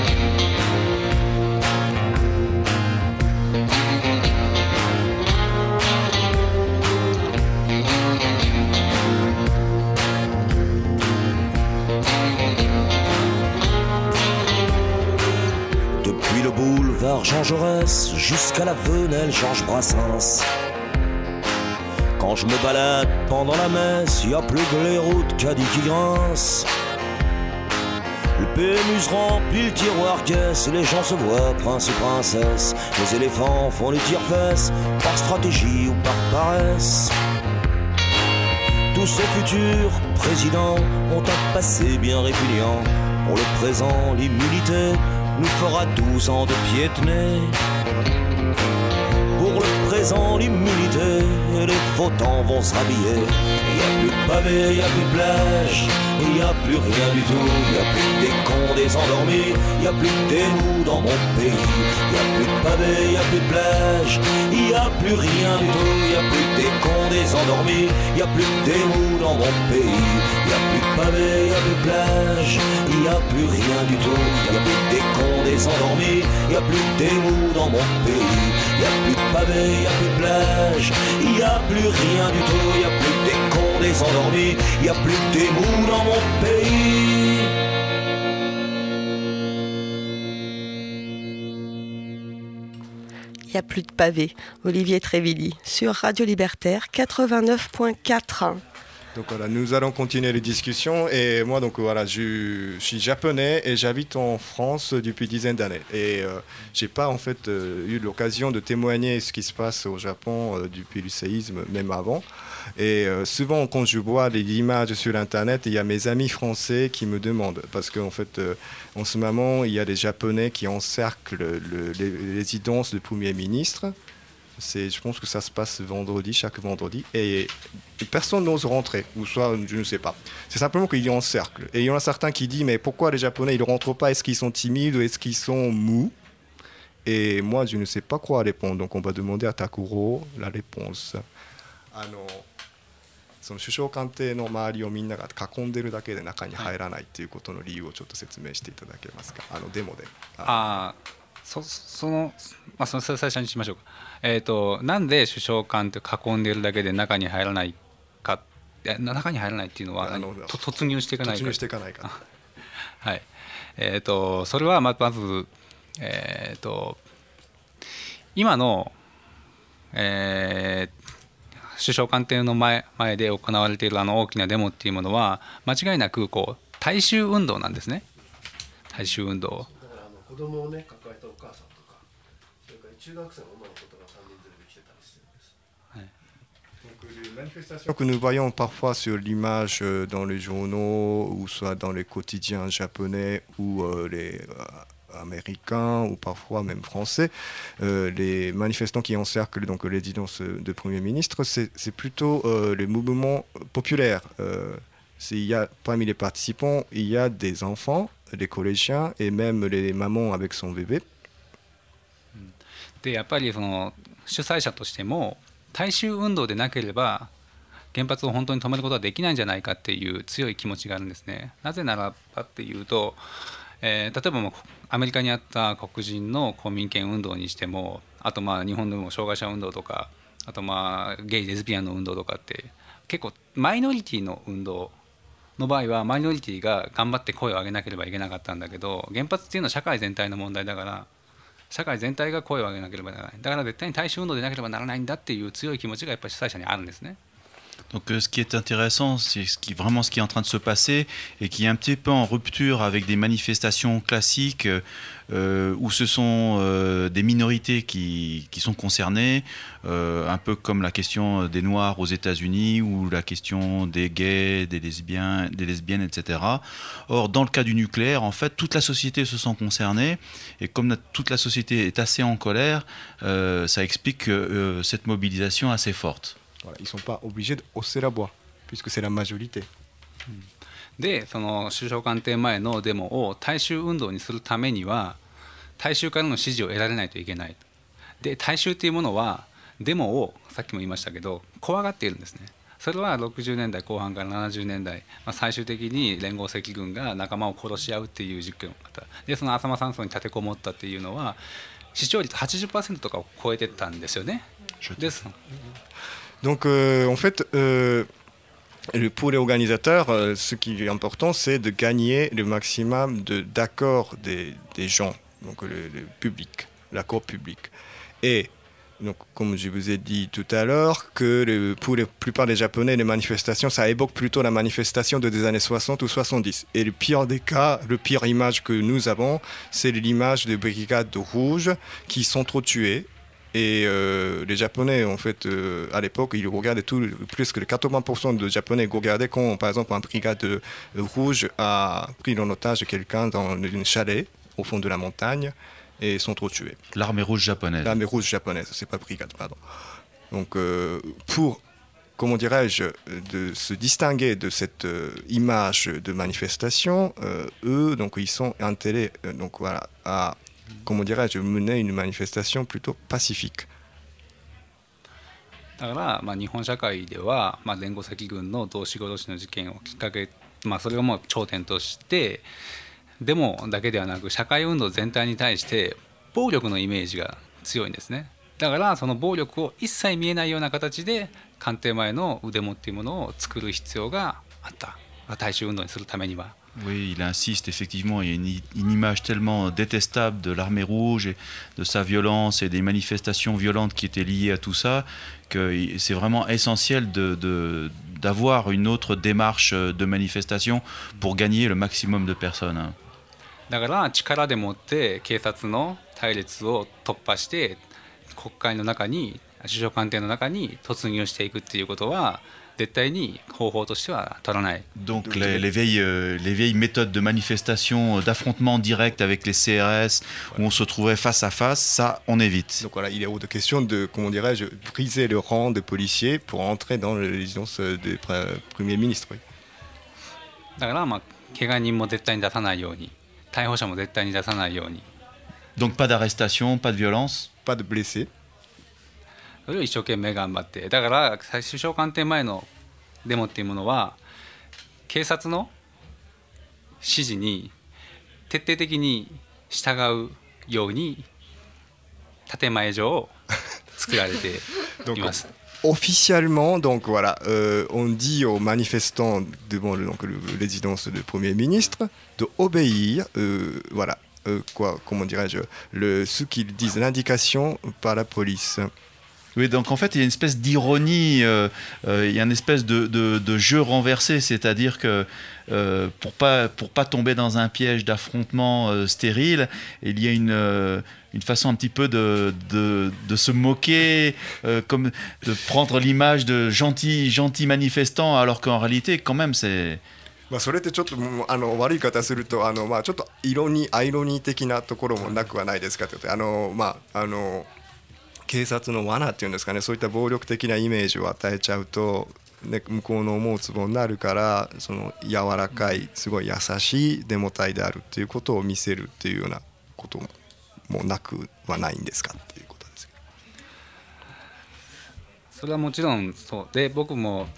Le boulevard Jean Jaurès jusqu'à la Venelle Georges Brassens. Quand je me balade pendant la messe, y a plus que les routes caddie qui grincent. Le PMU se remplit le tiroir caisse, les gens se voient prince et princesse. Les éléphants font les tire-fesses par stratégie ou par paresse. Tous ces futurs présidents ont un passé bien répugnant. Pour le présent, l'immunité nous fera 12 ans de piétiner. Pour le présent, l'immunité, les votants vont se rhabiller. Y a plus de pavés, y a plus de plage, y a plus rien du tout. Y a plus que des cons, des endormis, y a plus que des mous dans mon pays. Y a plus de pavés, y a plus de plage, y a plus rien du tout. Y a plus que des cons, des endormis, y a plus que des mous dans mon pays. Y a plus de pavés, y a plus de plage, y a plus rien du tout. Y a plus que des cons, des endormis, y a plus que des mous dans mon pays. Y a plus de pavés, y a plus de plage, y a plus rien du tout. Y a plus que des cons, des endormis, y a plus que des mous dans mon pays. Il n'y a plus de pavés. Olivier Trévilly sur Radio Libertaire 89.4. Donc voilà, nous allons continuer les discussions et moi donc voilà, je suis japonais et j'habite en France depuis une dizaine d'années et j'ai pas en fait eu l'occasion de témoigner ce qui se passe au Japon depuis le séisme, même avant. Et souvent quand je vois des images sur internet, il y a mes amis français qui me demandent parce qu'en fait en ce moment il y a des Japonais qui encerclent les résidences du Premier ministre. Je pense que ça se passe chaque vendredi, et personne n'ose rentrer, ou soit je ne sais pas. C'est simplement qu'il y a un cercle. Et il y en a certains qui disent, mais pourquoi les Japonais ils ne rentrent pas? Est-ce qu'ils sont timides ou est-ce qu'ils sont mous? Et moi, je ne sais pas quoi répondre. Donc on va demander à Takuro la réponse. その首相官邸の周りをみんなが囲んでるだけで中に入らないということの理由をちょっと説明していただけますか？デモで。 その最初にしましょうか。なんで首相官って囲んでるだけで中に入らないか、中に入らないっていうのは突入していかないか。突入していかないか。はい。それはまず今の、首相官邸の前で行われている大きなデモっていうものは間違いなく大衆運動なんですね。大衆運動。 だから子供をね抱えたお母さんとか、それから中学生の女の子とか3人連れてきてたりしてるんです。 Donc, les manifestations que nous voyons parfois sur l'image dans les journaux ou soit dans les quotidiens japonais ou les américains ou parfois même français, les manifestants qui encerclent donc les résidences de Premier ministre, c'est plutôt les mouvements populaires. Parmi les participants, il y a des enfants, des collégiens et même les mamans avec son bébé. でやっぱりその主催者としても大衆運動でなければ原発を本当に止めることはできないんじゃないかっていう強い気持ちがあるんですね。なぜならばっていうと、例えばもうアメリカにあった黒人の公民権運動にしても、あと日本でも障害者運動とか、あとゲイレズビアンの運動とかって結構マイノリティの運動の場合はマイノリティが頑張って声を上げなければいけなかったんだけど、原発っていうのは社会全体の問題だから社会全体が声を上げなければならない。だから絶対に大衆運動でなければならないんだっていう強い気持ちがやっぱり主催者にあるんですね。 Donc ce qui est intéressant, c'est vraiment ce qui est en train de se passer et qui est un petit peu en rupture avec des manifestations classiques où ce sont des minorités qui sont concernées, un peu comme la question des Noirs aux États-Unis ou la question des gays, des lesbiennes, etc. Or, dans le cas du nucléaire, en fait, toute la société se sent concernée et comme toute la société est assez en colère, ça explique cette mobilisation assez forte. Voilà, ils ne sont pas obligés de hausser la voix, puisque c'est la majorité. でその首相官邸前のデモを大衆運動にするためには大衆からの支持を得られないといけない。で大衆というものはデモをさっきも言いましたけど怖がっているんですね。それは60年代後半から70年代、最終的に連合赤軍が仲間を殺し合うっていう実験をあった。でその浅間山荘に立てこもったっていうのは視聴率 80% とかを超えてったんですよね。です。 Donc en fait, pour les organisateurs, ce qui est important, c'est de gagner le maximum d'accords des gens, donc le public, l'accord public. Et donc, comme je vous ai dit tout à l'heure, que pour la plupart des Japonais, les manifestations, ça évoque plutôt la manifestation des années 60 ou 70. Et le pire des cas, le pire image que nous avons, c'est l'image des brigades rouges qui sont trop tuées. Et les Japonais, en fait, à l'époque, ils regardaient plus que 80% de Japonais regardaient quand, par exemple, une brigade rouge a pris en otage quelqu'un dans une chalet au fond de la montagne et sont trop tués. L'armée rouge japonaise. L'armée rouge japonaise, c'est pas brigade, pardon. Donc, pour, comment dirais-je, de se distinguer de cette image de manifestation, eux, donc, ils sont intéressés, donc voilà, à comment dirais-je, mener une manifestation plutôt pacifique. だから日本社会では連合赤軍の同志殺しの事件をきっかけ、それがもう頂点としてデモだけではなく社会運動全体に対して暴力のイメージが強いんですね。だからその暴力を一切見えないような形で官邸前のデモっていうものを作る必要があった。大衆運動にするためには。 Oui, il insiste effectivement, il y a une image tellement détestable de l'armée rouge et de sa violence et des manifestations violentes qui étaient liées à tout ça, que c'est vraiment essentiel d'avoir une autre démarche de manifestation pour gagner le maximum de personnes. だから力でもって警察の隊列を突破して国会の中に首相官邸の中に突入していくっていうことは Donc les vieilles méthodes de manifestation, d'affrontement direct avec les CRS, où on se trouvait face à face, ça on évite. Donc voilà, il est hors de question de, comment dirais-je, briser le rang des policiers pour entrer dans la résidence du Premier ministre. Oui. だから怪我人も絶対に出さないように、逮捕者も絶対に出さないように。 Donc pas d'arrestation, pas de violence, pas de blessés. それを一生懸命頑張って、だから首相官邸前のデモっていうものは警察の指示に徹底的に従うように建前上作られています。 Officiellement, donc voilà, on dit aux manifestants devant la résidence du Premier ministre d'obéir, voilà, comment dirais-je, ce qu'ils disent, l'indication par la police. Oui, donc en fait, il y a une espèce d'ironie, il y a une espèce de jeu renversé, c'est-à-dire que pour pas tomber dans un piège d'affrontement stérile, il y a une façon un petit peu de se moquer, comme de prendre l'image de gentils manifestants, alors qu'en réalité, quand même, c'est... それってちょっと悪い方するとちょっとアイロニー的なところもなくはないですかというと警察の罠っていうんですかね、そういった暴力的なイメージを与えちゃうと、ね、向こうの思うつぼになるから、その柔らかいすごい優しいデモ隊であるっていうことを見せるっていうようなこともなくはないんですかっていうことですけど。 それはもちろんそうで、僕も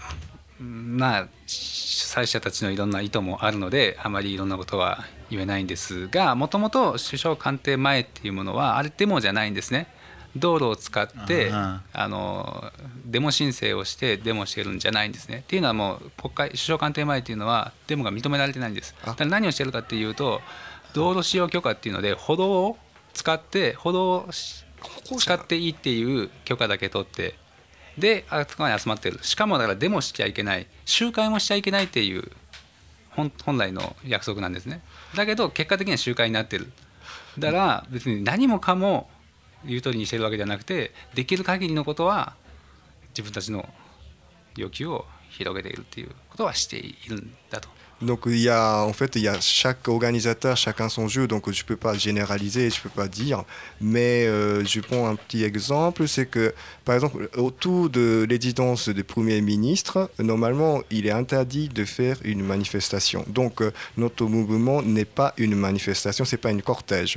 主催者たちのいろんな意図もあるのであまりいろんなことは言えないんですが、もともと首相官邸前っていうものはあれデモじゃないんですね。道路を使ってデモ申請をしてデモしてるんじゃないんですね。っていうのはもう首相官邸前っていうのはデモが認められてないんです。だから何をしてるかっていうと、道路使用許可っていうので歩道を使っていいっていう許可だけ取って、であそこに集まってる。しかもだからデモしちゃいけない、集会もしちゃいけないっていう本来の約束なんですね。だけど結果的には集会になってる。だから別に何もかも言う通りにしてるわけじゃなくて、できる限りのことは自分たちの要求を広げているっていうことはしているんだと。 Donc en fait il y a chaque organisateur, chacun son jeu, donc je peux pas généraliser, je peux pas dire, mais je prends un petit exemple, c'est que par exemple autour de l'évidence des premiers ministres, normalement il est interdit de faire une manifestation. Donc notre mouvement n'est pas une manifestation, c'est pas une cortège.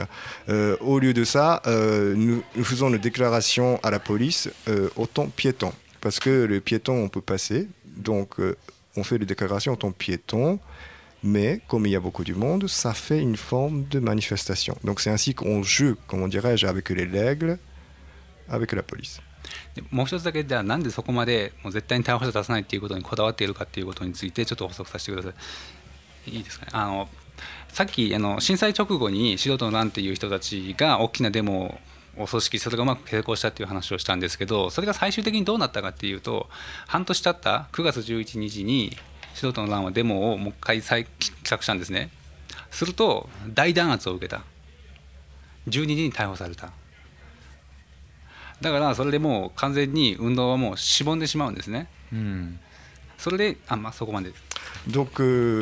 Au lieu de ça, nous faisons une déclaration à la police au temps piéton, parce que le piéton on peut passer, donc on fait les déclarations en tant que piéton, mais comme il y a beaucoup du monde, ça fait une forme de manifestation. Donc c'est ainsi qu'on joue, comment dirais-je, avec les règles, avec la police. もう一つだけ、じゃあなんでそこまでもう絶対に逮捕者出さないっていうことにこだわっているかっていうことについてちょっと補足させてください。いいですかね。さっき震災直後に素人の乱っていう人たちが大きなデモを組織、それがうまく成功したっていう話をしたんですけど、それが最終的にどうなったかっていうと、半年経った9月11日に素人の乱はデモをもう一回企画したんですね。すると大弾圧を受けた。12人に逮捕された。だからそれでもう完全に運動はもうしぼんでしまうんですね。それでそこまで。 Donc,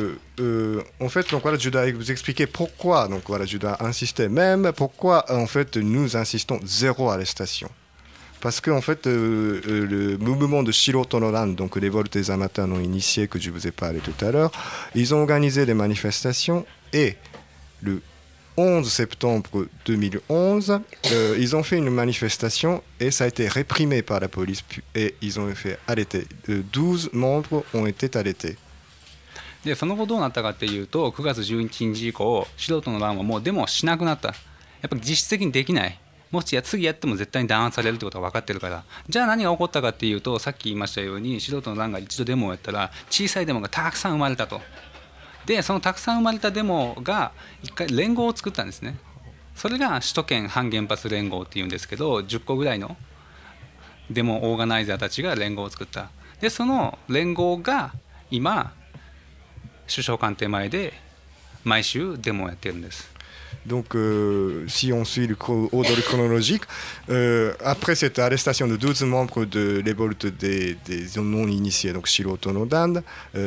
en fait, donc voilà, je dois vous expliquer pourquoi. Donc voilà, je dois insister même pourquoi en fait nous insistons zéro arrestation. Parce que en fait, le mouvement de Shiroto no Ran, donc les volontaires amateurs non initiés que je vous ai parlé tout à l'heure, ils ont organisé des manifestations et le 11 septembre 2011, ils ont fait une manifestation et ça a été réprimé par la police et ils ont fait arrêter. 12 membres ont été arrêtés. でその後どうなったかっていうと、9月11日以降素人の乱はもうデモをしなくなった。やっぱり実質的にできない。もし次やっても絶対に弾圧されるってことが分かってるから。じゃあ何が起こったかっていうと、さっき言いましたように素人の乱が一度デモをやったら小さいデモがたくさん生まれたと。でそのたくさん生まれたデモが一回連合を作ったんですね。それが首都圏反原発連合っていうんですけど、10個ぐらいのデモオーガナイザーたちが連合を作った。でその連合が今首相官邸前で毎週デモをやっているんです。 Donc, si on suit l'ordre chronologique, après cette arrestation de 12 membres de l'évolte des non-initiés, donc Shiroto no Dan,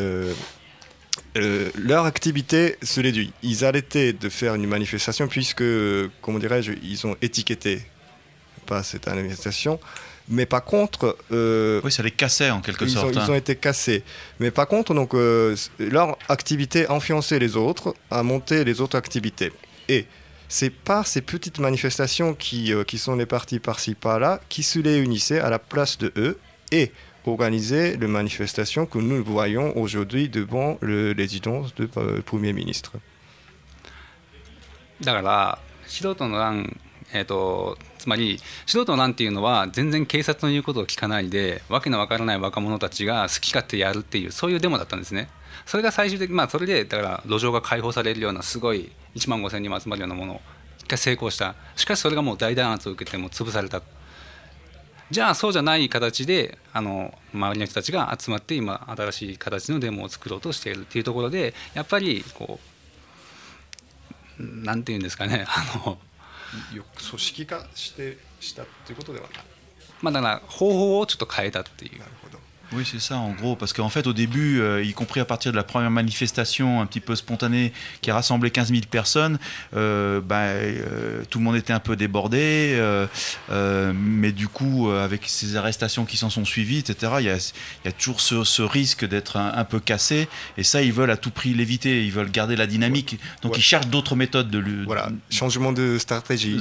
leur activité se réduit. Ils arrêtaient de faire une manifestation puisque, comment dirais-je, ils ont étiqueté pas cette manifestation. Mais par contre, oui, ça les cassait en quelque sorte. Ils ont été cassés. Mais par contre, donc, leur activité influençait les autres, a monté les autres activités. Et c'est par ces petites manifestations qui sont les partis par-ci par-là qui se réunissaient à la place de eux et organisaient les manifestations que nous voyons aujourd'hui devant le résidence du Premier ministre. だから素人の乱つまり素人の乱っていうのは全然警察の言うことを聞かないでわけのわからない若者たちが好き勝手やるっていうそういうデモだったんですね。それが最終的にそれでだから路上が開放されるようなすごい1万5,000人も集まるようなものを一回成功した。しかしそれがもう大弾圧を受けてもう潰された。じゃあそうじゃない形で周りの人たちが集まって今新しい形のデモを作ろうとしているっていうところでやっぱりこうなんていうんですかね組織化したということではない。 だから方法をちょっと変えたっていう。 なるほど。 Oui, c'est ça en gros, parce qu'en fait au début, y compris à partir de la première manifestation un petit peu spontanée qui a rassemblé 15 000 personnes, tout le monde était un peu débordé, mais du coup avec ces arrestations qui s'en sont suivies, etc., il y a toujours ce risque d'être un peu cassé, et ça ils veulent à tout prix l'éviter, ils veulent garder la dynamique, donc ils cherchent d'autres méthodes Voilà, changement de stratégie.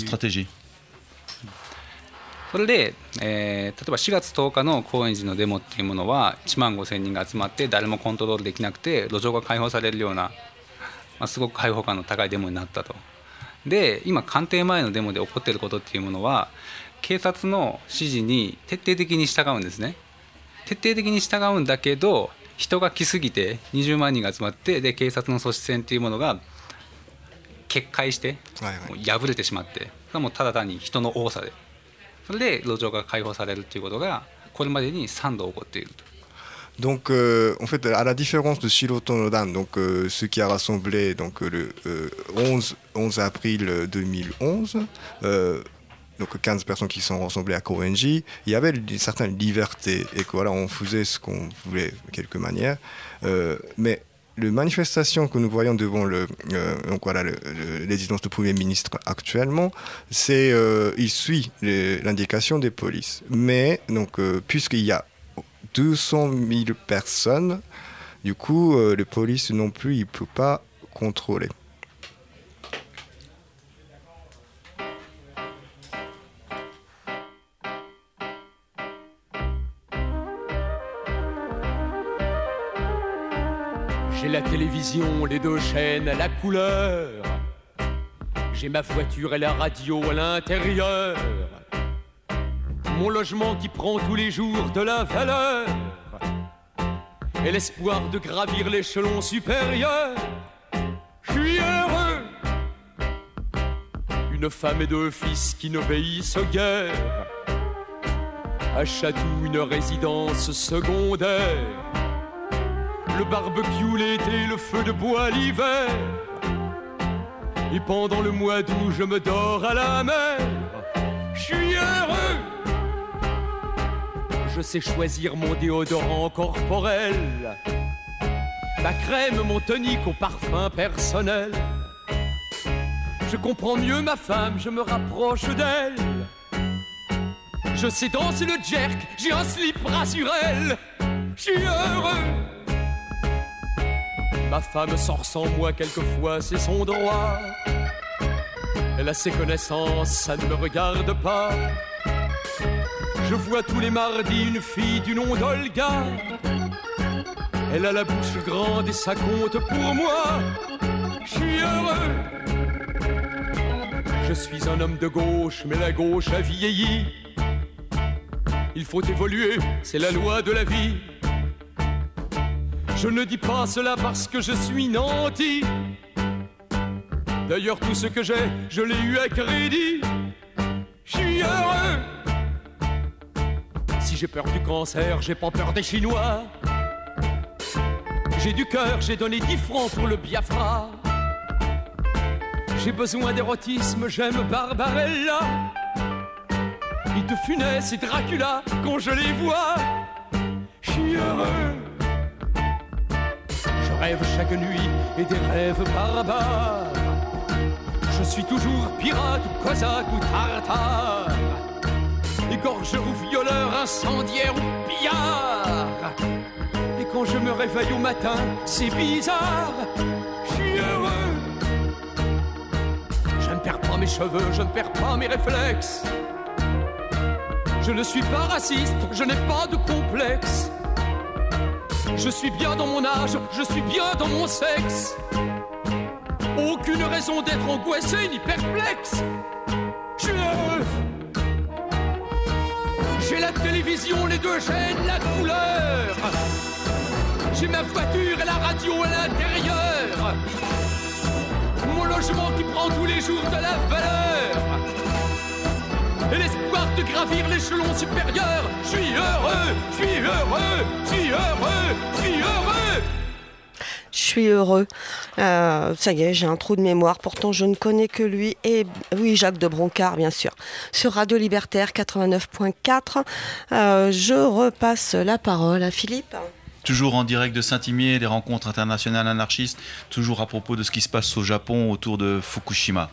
それで、例えば4月10日の高円寺のデモっていうものは1万5,000人が集まって誰もコントロールできなくて路上が開放されるような、すごく開放感の高いデモになったと。で今官邸前のデモで起こっていることっていうものは警察の指示に徹底的に従うんですね。徹底的に従うんだけど人が来すぎて20万人が集まってで警察の阻止線っていうものが決壊してもう破れてしまってもうただ単に人の多さでそれで路上が開放されるということがこれまでに3度起こっていると。 Donc, en fait, à la différence de Shiroto no Dan, donc ce qui a rassemblé donc le 11 avril 2011, donc 15 personnes qui sont rassemblées à Koenji, il y avait une certaine liberté et que voilà, on faisait ce qu'on voulait de quelque manière, mais les manifestations que nous voyons devant donc voilà, les résidences du Premier ministre actuellement, c'est il suit l'indication des polices. Mais donc puisqu'il y a 200 000 personnes, du coup les polices non plus, il ne peut pas contrôler. J'ai la télévision, les 2 chaînes, la couleur. J'ai ma voiture et la radio à l'intérieur. Mon logement qui prend tous les jours de la valeur. Et l'espoir de gravir l'échelon supérieur. Je suis heureux. Une femme et 2 fils qui n'obéissent guère. À Chatou, une résidence secondaire. Le barbecue l'été, le feu de bois l'hiver. Et pendant le mois d'août, je me dors à la mer. Je suis heureux. Je sais choisir mon déodorant corporel, ma crème, mon tonique au parfum personnel. Je comprends mieux ma femme, je me rapproche d'elle. Je sais danser le jerk, j'ai un slip rassurel. Je suis heureux. Ma femme sort sans moi quelquefois, c'est son droit. Elle a ses connaissances, ça ne me regarde pas. Je vois tous les mardis une fille du nom d'Olga. Elle a la bouche grande et ça compte pour moi. Je suis heureux. Je suis un homme de gauche, mais la gauche a vieilli. Il faut évoluer, c'est la loi de la vie. Je ne dis pas cela parce que je suis nanti. D'ailleurs tout ce que j'ai, je l'ai eu à crédit. Je suis heureux. Si j'ai peur du cancer, j'ai pas peur des Chinois. J'ai du cœur, j'ai donné 10 francs pour le Biafra. J'ai besoin d'érotisme, j'aime Barbarella. Et de Funès et Dracula, quand je les vois, je suis heureux. Je rêve chaque nuit et des rêves barbares. Je suis toujours pirate ou cosaque ou tartare. Égorgeur ou violeur, incendiaire ou pillard. Et quand je me réveille au matin, c'est bizarre. Je suis heureux. Je ne perds pas mes cheveux, je ne perds pas mes réflexes. Je ne suis pas raciste, je n'ai pas de complexe. Je suis bien dans mon âge, je suis bien dans mon sexe. Aucune raison d'être angoissé ni perplexe. Je suis J'ai la télévision, les deux chaînes, la couleur. J'ai ma voiture et la radio à l'intérieur. Mon logement qui prend tous les jours de la valeur. Et l'espoir de gravir l'échelon supérieur. Je suis heureux, je suis heureux, je suis heureux, je suis heureux. Je suis heureux. Ça y est, j'ai un trou de mémoire. Pourtant, je ne connais que lui. Et oui, Jacques de Broncard, bien sûr. Sur Radio Libertaire 89.4, je repasse la parole à Philippe. Toujours en direct de Saint-Imier, des rencontres internationales anarchistes, toujours à propos de ce qui se passe au Japon autour de Fukushima.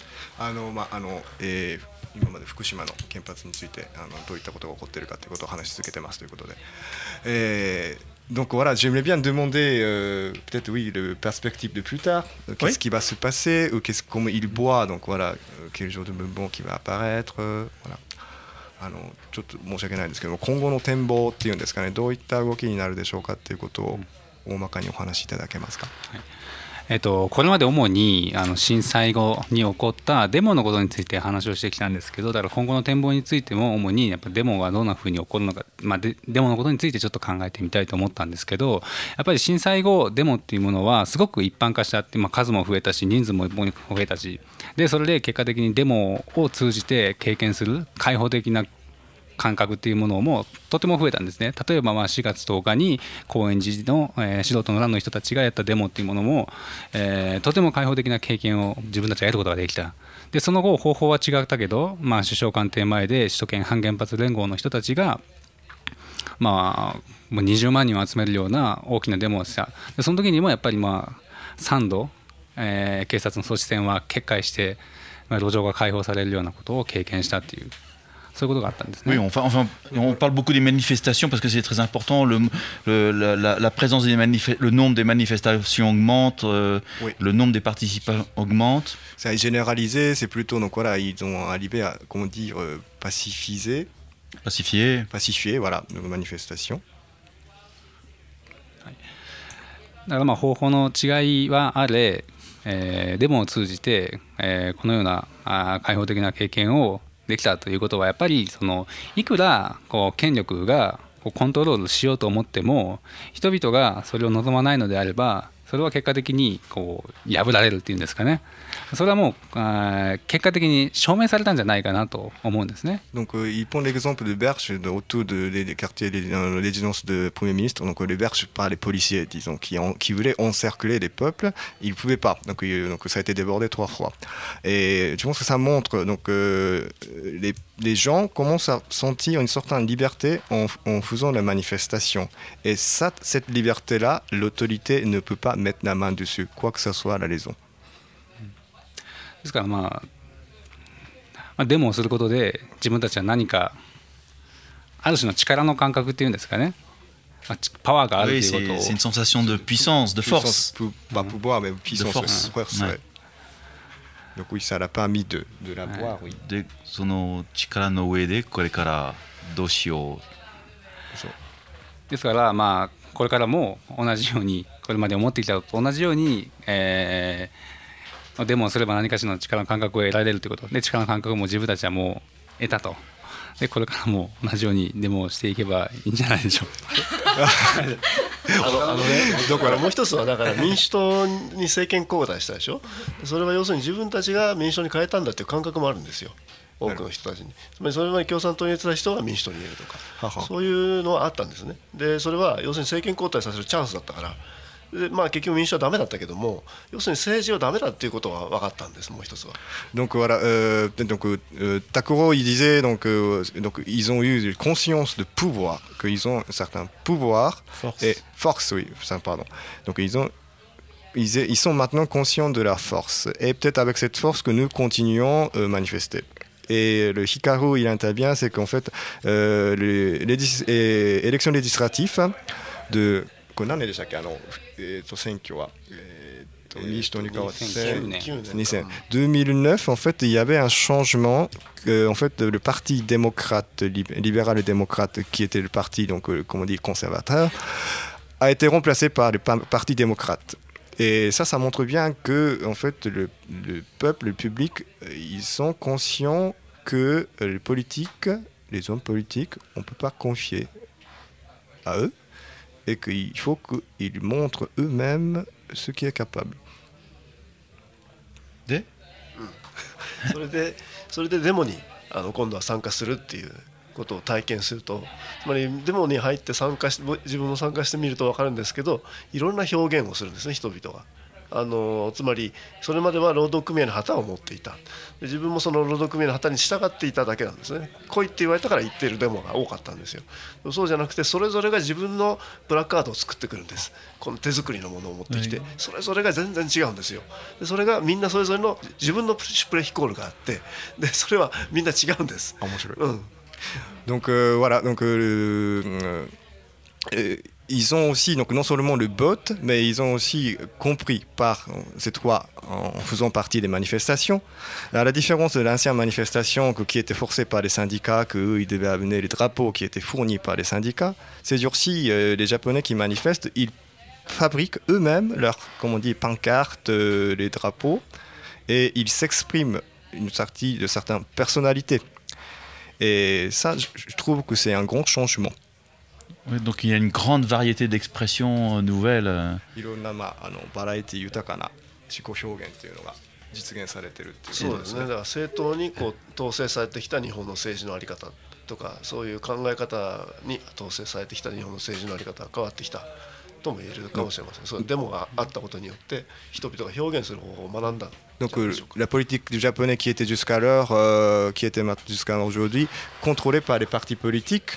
今まで福島の原発についてどういったことが起こっているかということを話し続けてますということで、donc voilà, j'aimerais bien demander peut-être oui le perspective de plus tard, qu'est-ce qui va se passer ou comment il voit, donc voilà quel genre de mouvement qui va apparaître, voilà. ちょっと申し訳ないんですけども、今後の展望っていうんですかね、どういった動きになるでしょうかっていうことを大まかにお話しいただけますか。 これまで主に震災後に起こったデモのことについて話をしてきたんですけど、だから今後の展望についても主にやっぱデモがどんなふうに起こるのか、デモのことについてちょっと考えてみたいと思ったんですけど、やっぱり震災後デモっていうものはすごく一般化しちゃって、数も増えたし人数も増えたし、でそれで結果的にデモを通じて経験する開放的な感覚っていうものもとても増えたんですね。例えば4月10日に高円寺の、素人の乱の人たちがやったデモっていうものも、とても開放的な経験を自分たちがやることができた。でその後方法は違ったけど、首相官邸前で首都圏反原発連合の人たちがもう20万人を集めるような大きなデモをした。でその時にもやっぱり3度、警察の措置線は決壊して、路上が開放されるようなことを経験したっていう。 Oui, enfin, on parle beaucoup des manifestations parce que c'est très important. La présence le nombre des manifestations augmente, oui. Le nombre des participants augmente. C'est généralisé, c'est plutôt, donc voilà, ils ont arrivé à, comment dire, pacifier, voilà, nos manifestations. だから方法の違いはあれ、デモを通じて、このような開放的な経験をできたということはやっぱりいくら権力がコントロールしようと思っても人々がそれを望まないのであればそれは結果的に破られるっていうんですかね。それはもう結果的に証明されたんじゃないかなと思うんですね。 Donc il prend l'exemple de Berche autour des quartiers des résidences de Premier ministre. Donc les Berche par les policiers, disons, qui voulaient encercler les peuples, ils ne pouvaient pas. Donc ça a été débordé 3 fois. Et je pense que ça montre donc les gens commencent à sentir une certaine liberté en faisant la manifestation. Et cette liberté-là, l'autorité ne peut pas mettre la main dessus, quoi que ce soit à la raison. ですからデモをすることで自分たちは何かある種の力の感覚っていうんですかね、パワーがあるということを、 c'est une sensation de puissance, de force, pas pouvoir mais puissance, de force. Donc oui, ça l'a permis de la voir, oui. でその力の上でこれからどうしよう。 ですからこれからも同じようにこれまで思ってきたのと同じように、デモをすれば何かしらの力の感覚を得られるということで、力の感覚も自分たちはもう得たと。でこれからも同じようにデモをしていけばいいんじゃないでしょうか。 だからもう一つはだから民主党に政権交代したでしょ。それは要するに自分たちが民主党に変えたんだっていう感覚もあるんですよ、多くの人たちに。つまりそれまで共産党に入れてた人が民主党に入れるとか、そういうのはあったんですね。でそれは要するに政権交代させるチャンスだったから。で結局民主党はダメだったけども、要するに政治はダメだっていうことは分かったんです。もう一つは。 Donc voilà, Takuro il disait donc ils ont eu conscience de pouvoir, qu'ils ont un certain pouvoir et force, oui, pardon. Donc ils sont maintenant conscients de leur force et peut-être avec cette force que nous continuons à manifester. Et le Hikaru il intervient, c'est qu'en fait les élections législatives de これ何年でしたっけ、選挙は、民主党に変わって2009 en fait il y avait un changement en fait le parti démocrate libéral démocrate qui était le parti donc comme on dit conservateur a été remplacé par le parti démocrate. Et ça montre bien que en fait le peuple, le public, ils sont conscients que les politiques les hommes politiques, on ne peut pas confier à eux et qu'il faut qu'ils montrent eux-mêmes ce qui est capable. それでデモに今度は参加するっていうことを体験すると、つまりデモに入って自分も参加してみると分かるんですけど、いろんな表現をするんですね、人々が。つまりそれまでは労働組合の旗を持っていた。で自分もその労働組合の旗に従っていただけなんですね。来いって言われたから行っているデモが多かったんですよ。そうじゃなくて、それぞれが自分のプラカードを作ってくるんです。この手作りのものを持ってきて、それぞれが全然違うんですよ。でそれがみんなそれぞれの自分のシュプレヒコールがあって、でそれはみんな違うんです。 面白い。Donc voilà, donc ils ont aussi, donc non seulement le bot, mais ils ont aussi compris par cette fois en faisant partie des manifestations. À la différence de l'ancienne manifestation qui était forcée par les syndicats, qu'eux ils devaient amener les drapeaux qui étaient fournis par les syndicats, ces jours-ci, les Japonais qui manifestent, ils fabriquent eux-mêmes leurs, comme on dit, pancartes, les drapeaux, et ils s'expriment une partie de certaines personnalités. Et ça, je trouve que c'est un grand changement. Oui, donc il y a une grande variété d'expressions nouvelles. いろんなバラエティ豊かな自己表現というのが実現されてるっていう。 そうですね。だから正当に統制されてきた日本の政治の在り方とか、そういう考え方に統制されてきた日本の政治の在り方が変わってきたとも言えるかもしれません。そうデモがあったことによって人々が表現する方法を学んだ。 Donc la politique du japonais qui était jusqu'alors, qui était jusqu'à aujourd'hui, contrôlée par les partis politiques.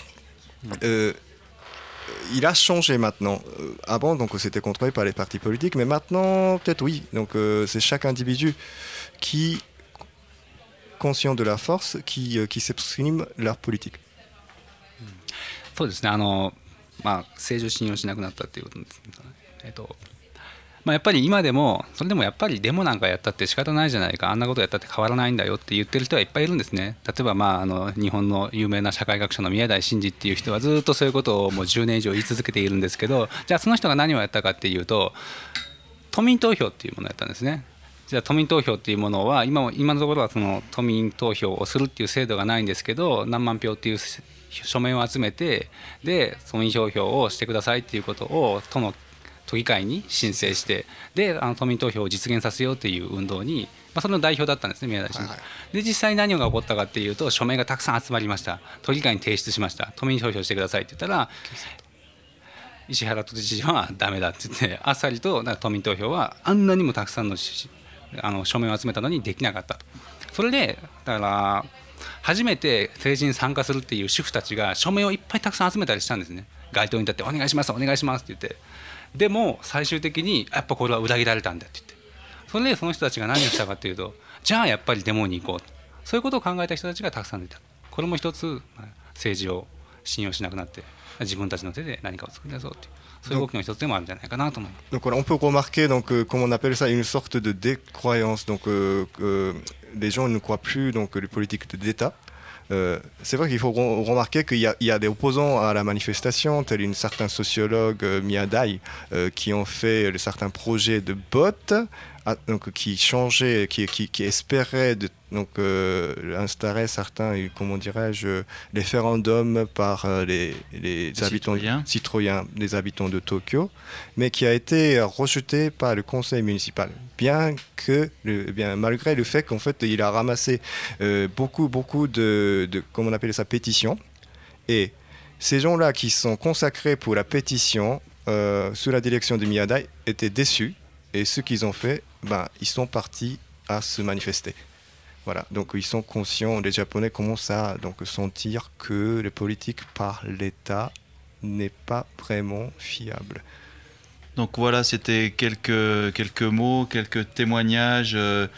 Il a changé maintenant. Avant, donc, c'était contrôlé par les partis politiques, mais maintenant, peut-être oui. Donc, c'est chaque individu qui, conscient de la force, qui s'exprime leur politique. そうですね。政治を信用しなくなったっていうことですね。やっぱり今でもそれでもやっぱりデモなんかやったって仕方ないじゃないか、あんなことやったって変わらないんだよって言ってる人はいっぱいいるんですね。例えば日本の有名な社会学者の宮台真司っていう人はずっとそういうことをもう10年以上言い続けているんですけど、じゃあその人が何をやったかっていうと、都民投票っていうものをやったんですね。じゃあ都民投票っていうものは今のところはその都民投票をするっていう制度がないんですけど、何万票っていう署名を集めて、で都民投票をしてくださいっていうことを都議会に申請して、で都民投票を実現させようという運動に、それの代表だったんですね、宮台真司。で実際何が起こったかっていうと、署名がたくさん集まりました。都議会に提出しました。都民投票してくださいって言ったら、石原都知事はダメだって言って、あっさりと都民投票はあんなにもたくさんの署名を集めたのにできなかったと。それでだから初めて政治に参加するっていう主婦たちが署名をいっぱいたくさん集めたりしたんですね。街頭に立ってお願いしますお願いしますって言って、でも最終的にやっぱこれは裏切られたんだって言って、それでその人たちが何をしたかっていうと、じゃあやっぱりデモに行こう、そういうことを考えた人たちがたくさんいた。これも一つ政治を信用しなくなって自分たちの手で何かを作り出そうっていう、そういう動きの一つでもあるんじゃないかなと思います。 Donc voilà, on peut remarquer donc comme on appelle ça une sorte de décroyance. Donc les gens ne croient plus donc les politiques d'État. C'est vrai qu'il faut remarquer qu'il y a des opposants à la manifestation, tel une certaine sociologue Miyadai, qui ont fait certains projets de bots, donc qui changeaient, qui espéraient donc instaurer certains, comment dirais-je, référendums par les citoyens, les habitants de Tokyo, mais qui a été rejeté par le conseil municipal. Malgré le fait qu'en fait il a ramassé beaucoup de comment on appelle ça, pétitions, et ces gens-là qui sont consacrés pour la pétition sous la direction de Miyadai étaient déçus, et ce qu'ils ont fait, ils sont partis à se manifester. Voilà, donc ils sont conscients, les Japonais commencent à donc sentir que les politiques par l'État n'est pas vraiment fiable. Donc voilà, c'était quelques mots, quelques témoignages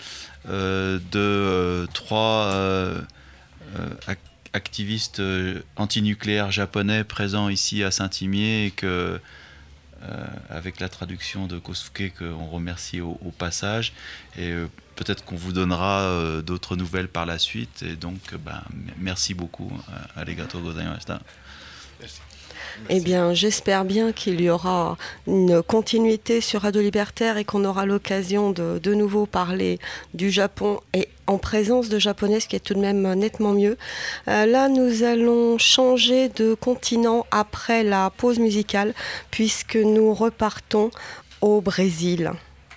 de trois activistes antinucléaires japonais présents ici à Saint-Imier, et que avec la traduction de Kosuke qu'on remercie au passage, et peut-être qu'on vous donnera d'autres nouvelles par la suite, et donc merci beaucoup. Arigatou gozaimashita. Merci. Eh bien, j'espère bien qu'il y aura une continuité sur Radio Libertaire et qu'on aura l'occasion de nouveau parler du Japon et en présence de japonais, ce qui est tout de même nettement mieux. Là, nous allons changer de continent après la pause musicale puisque nous repartons au Brésil.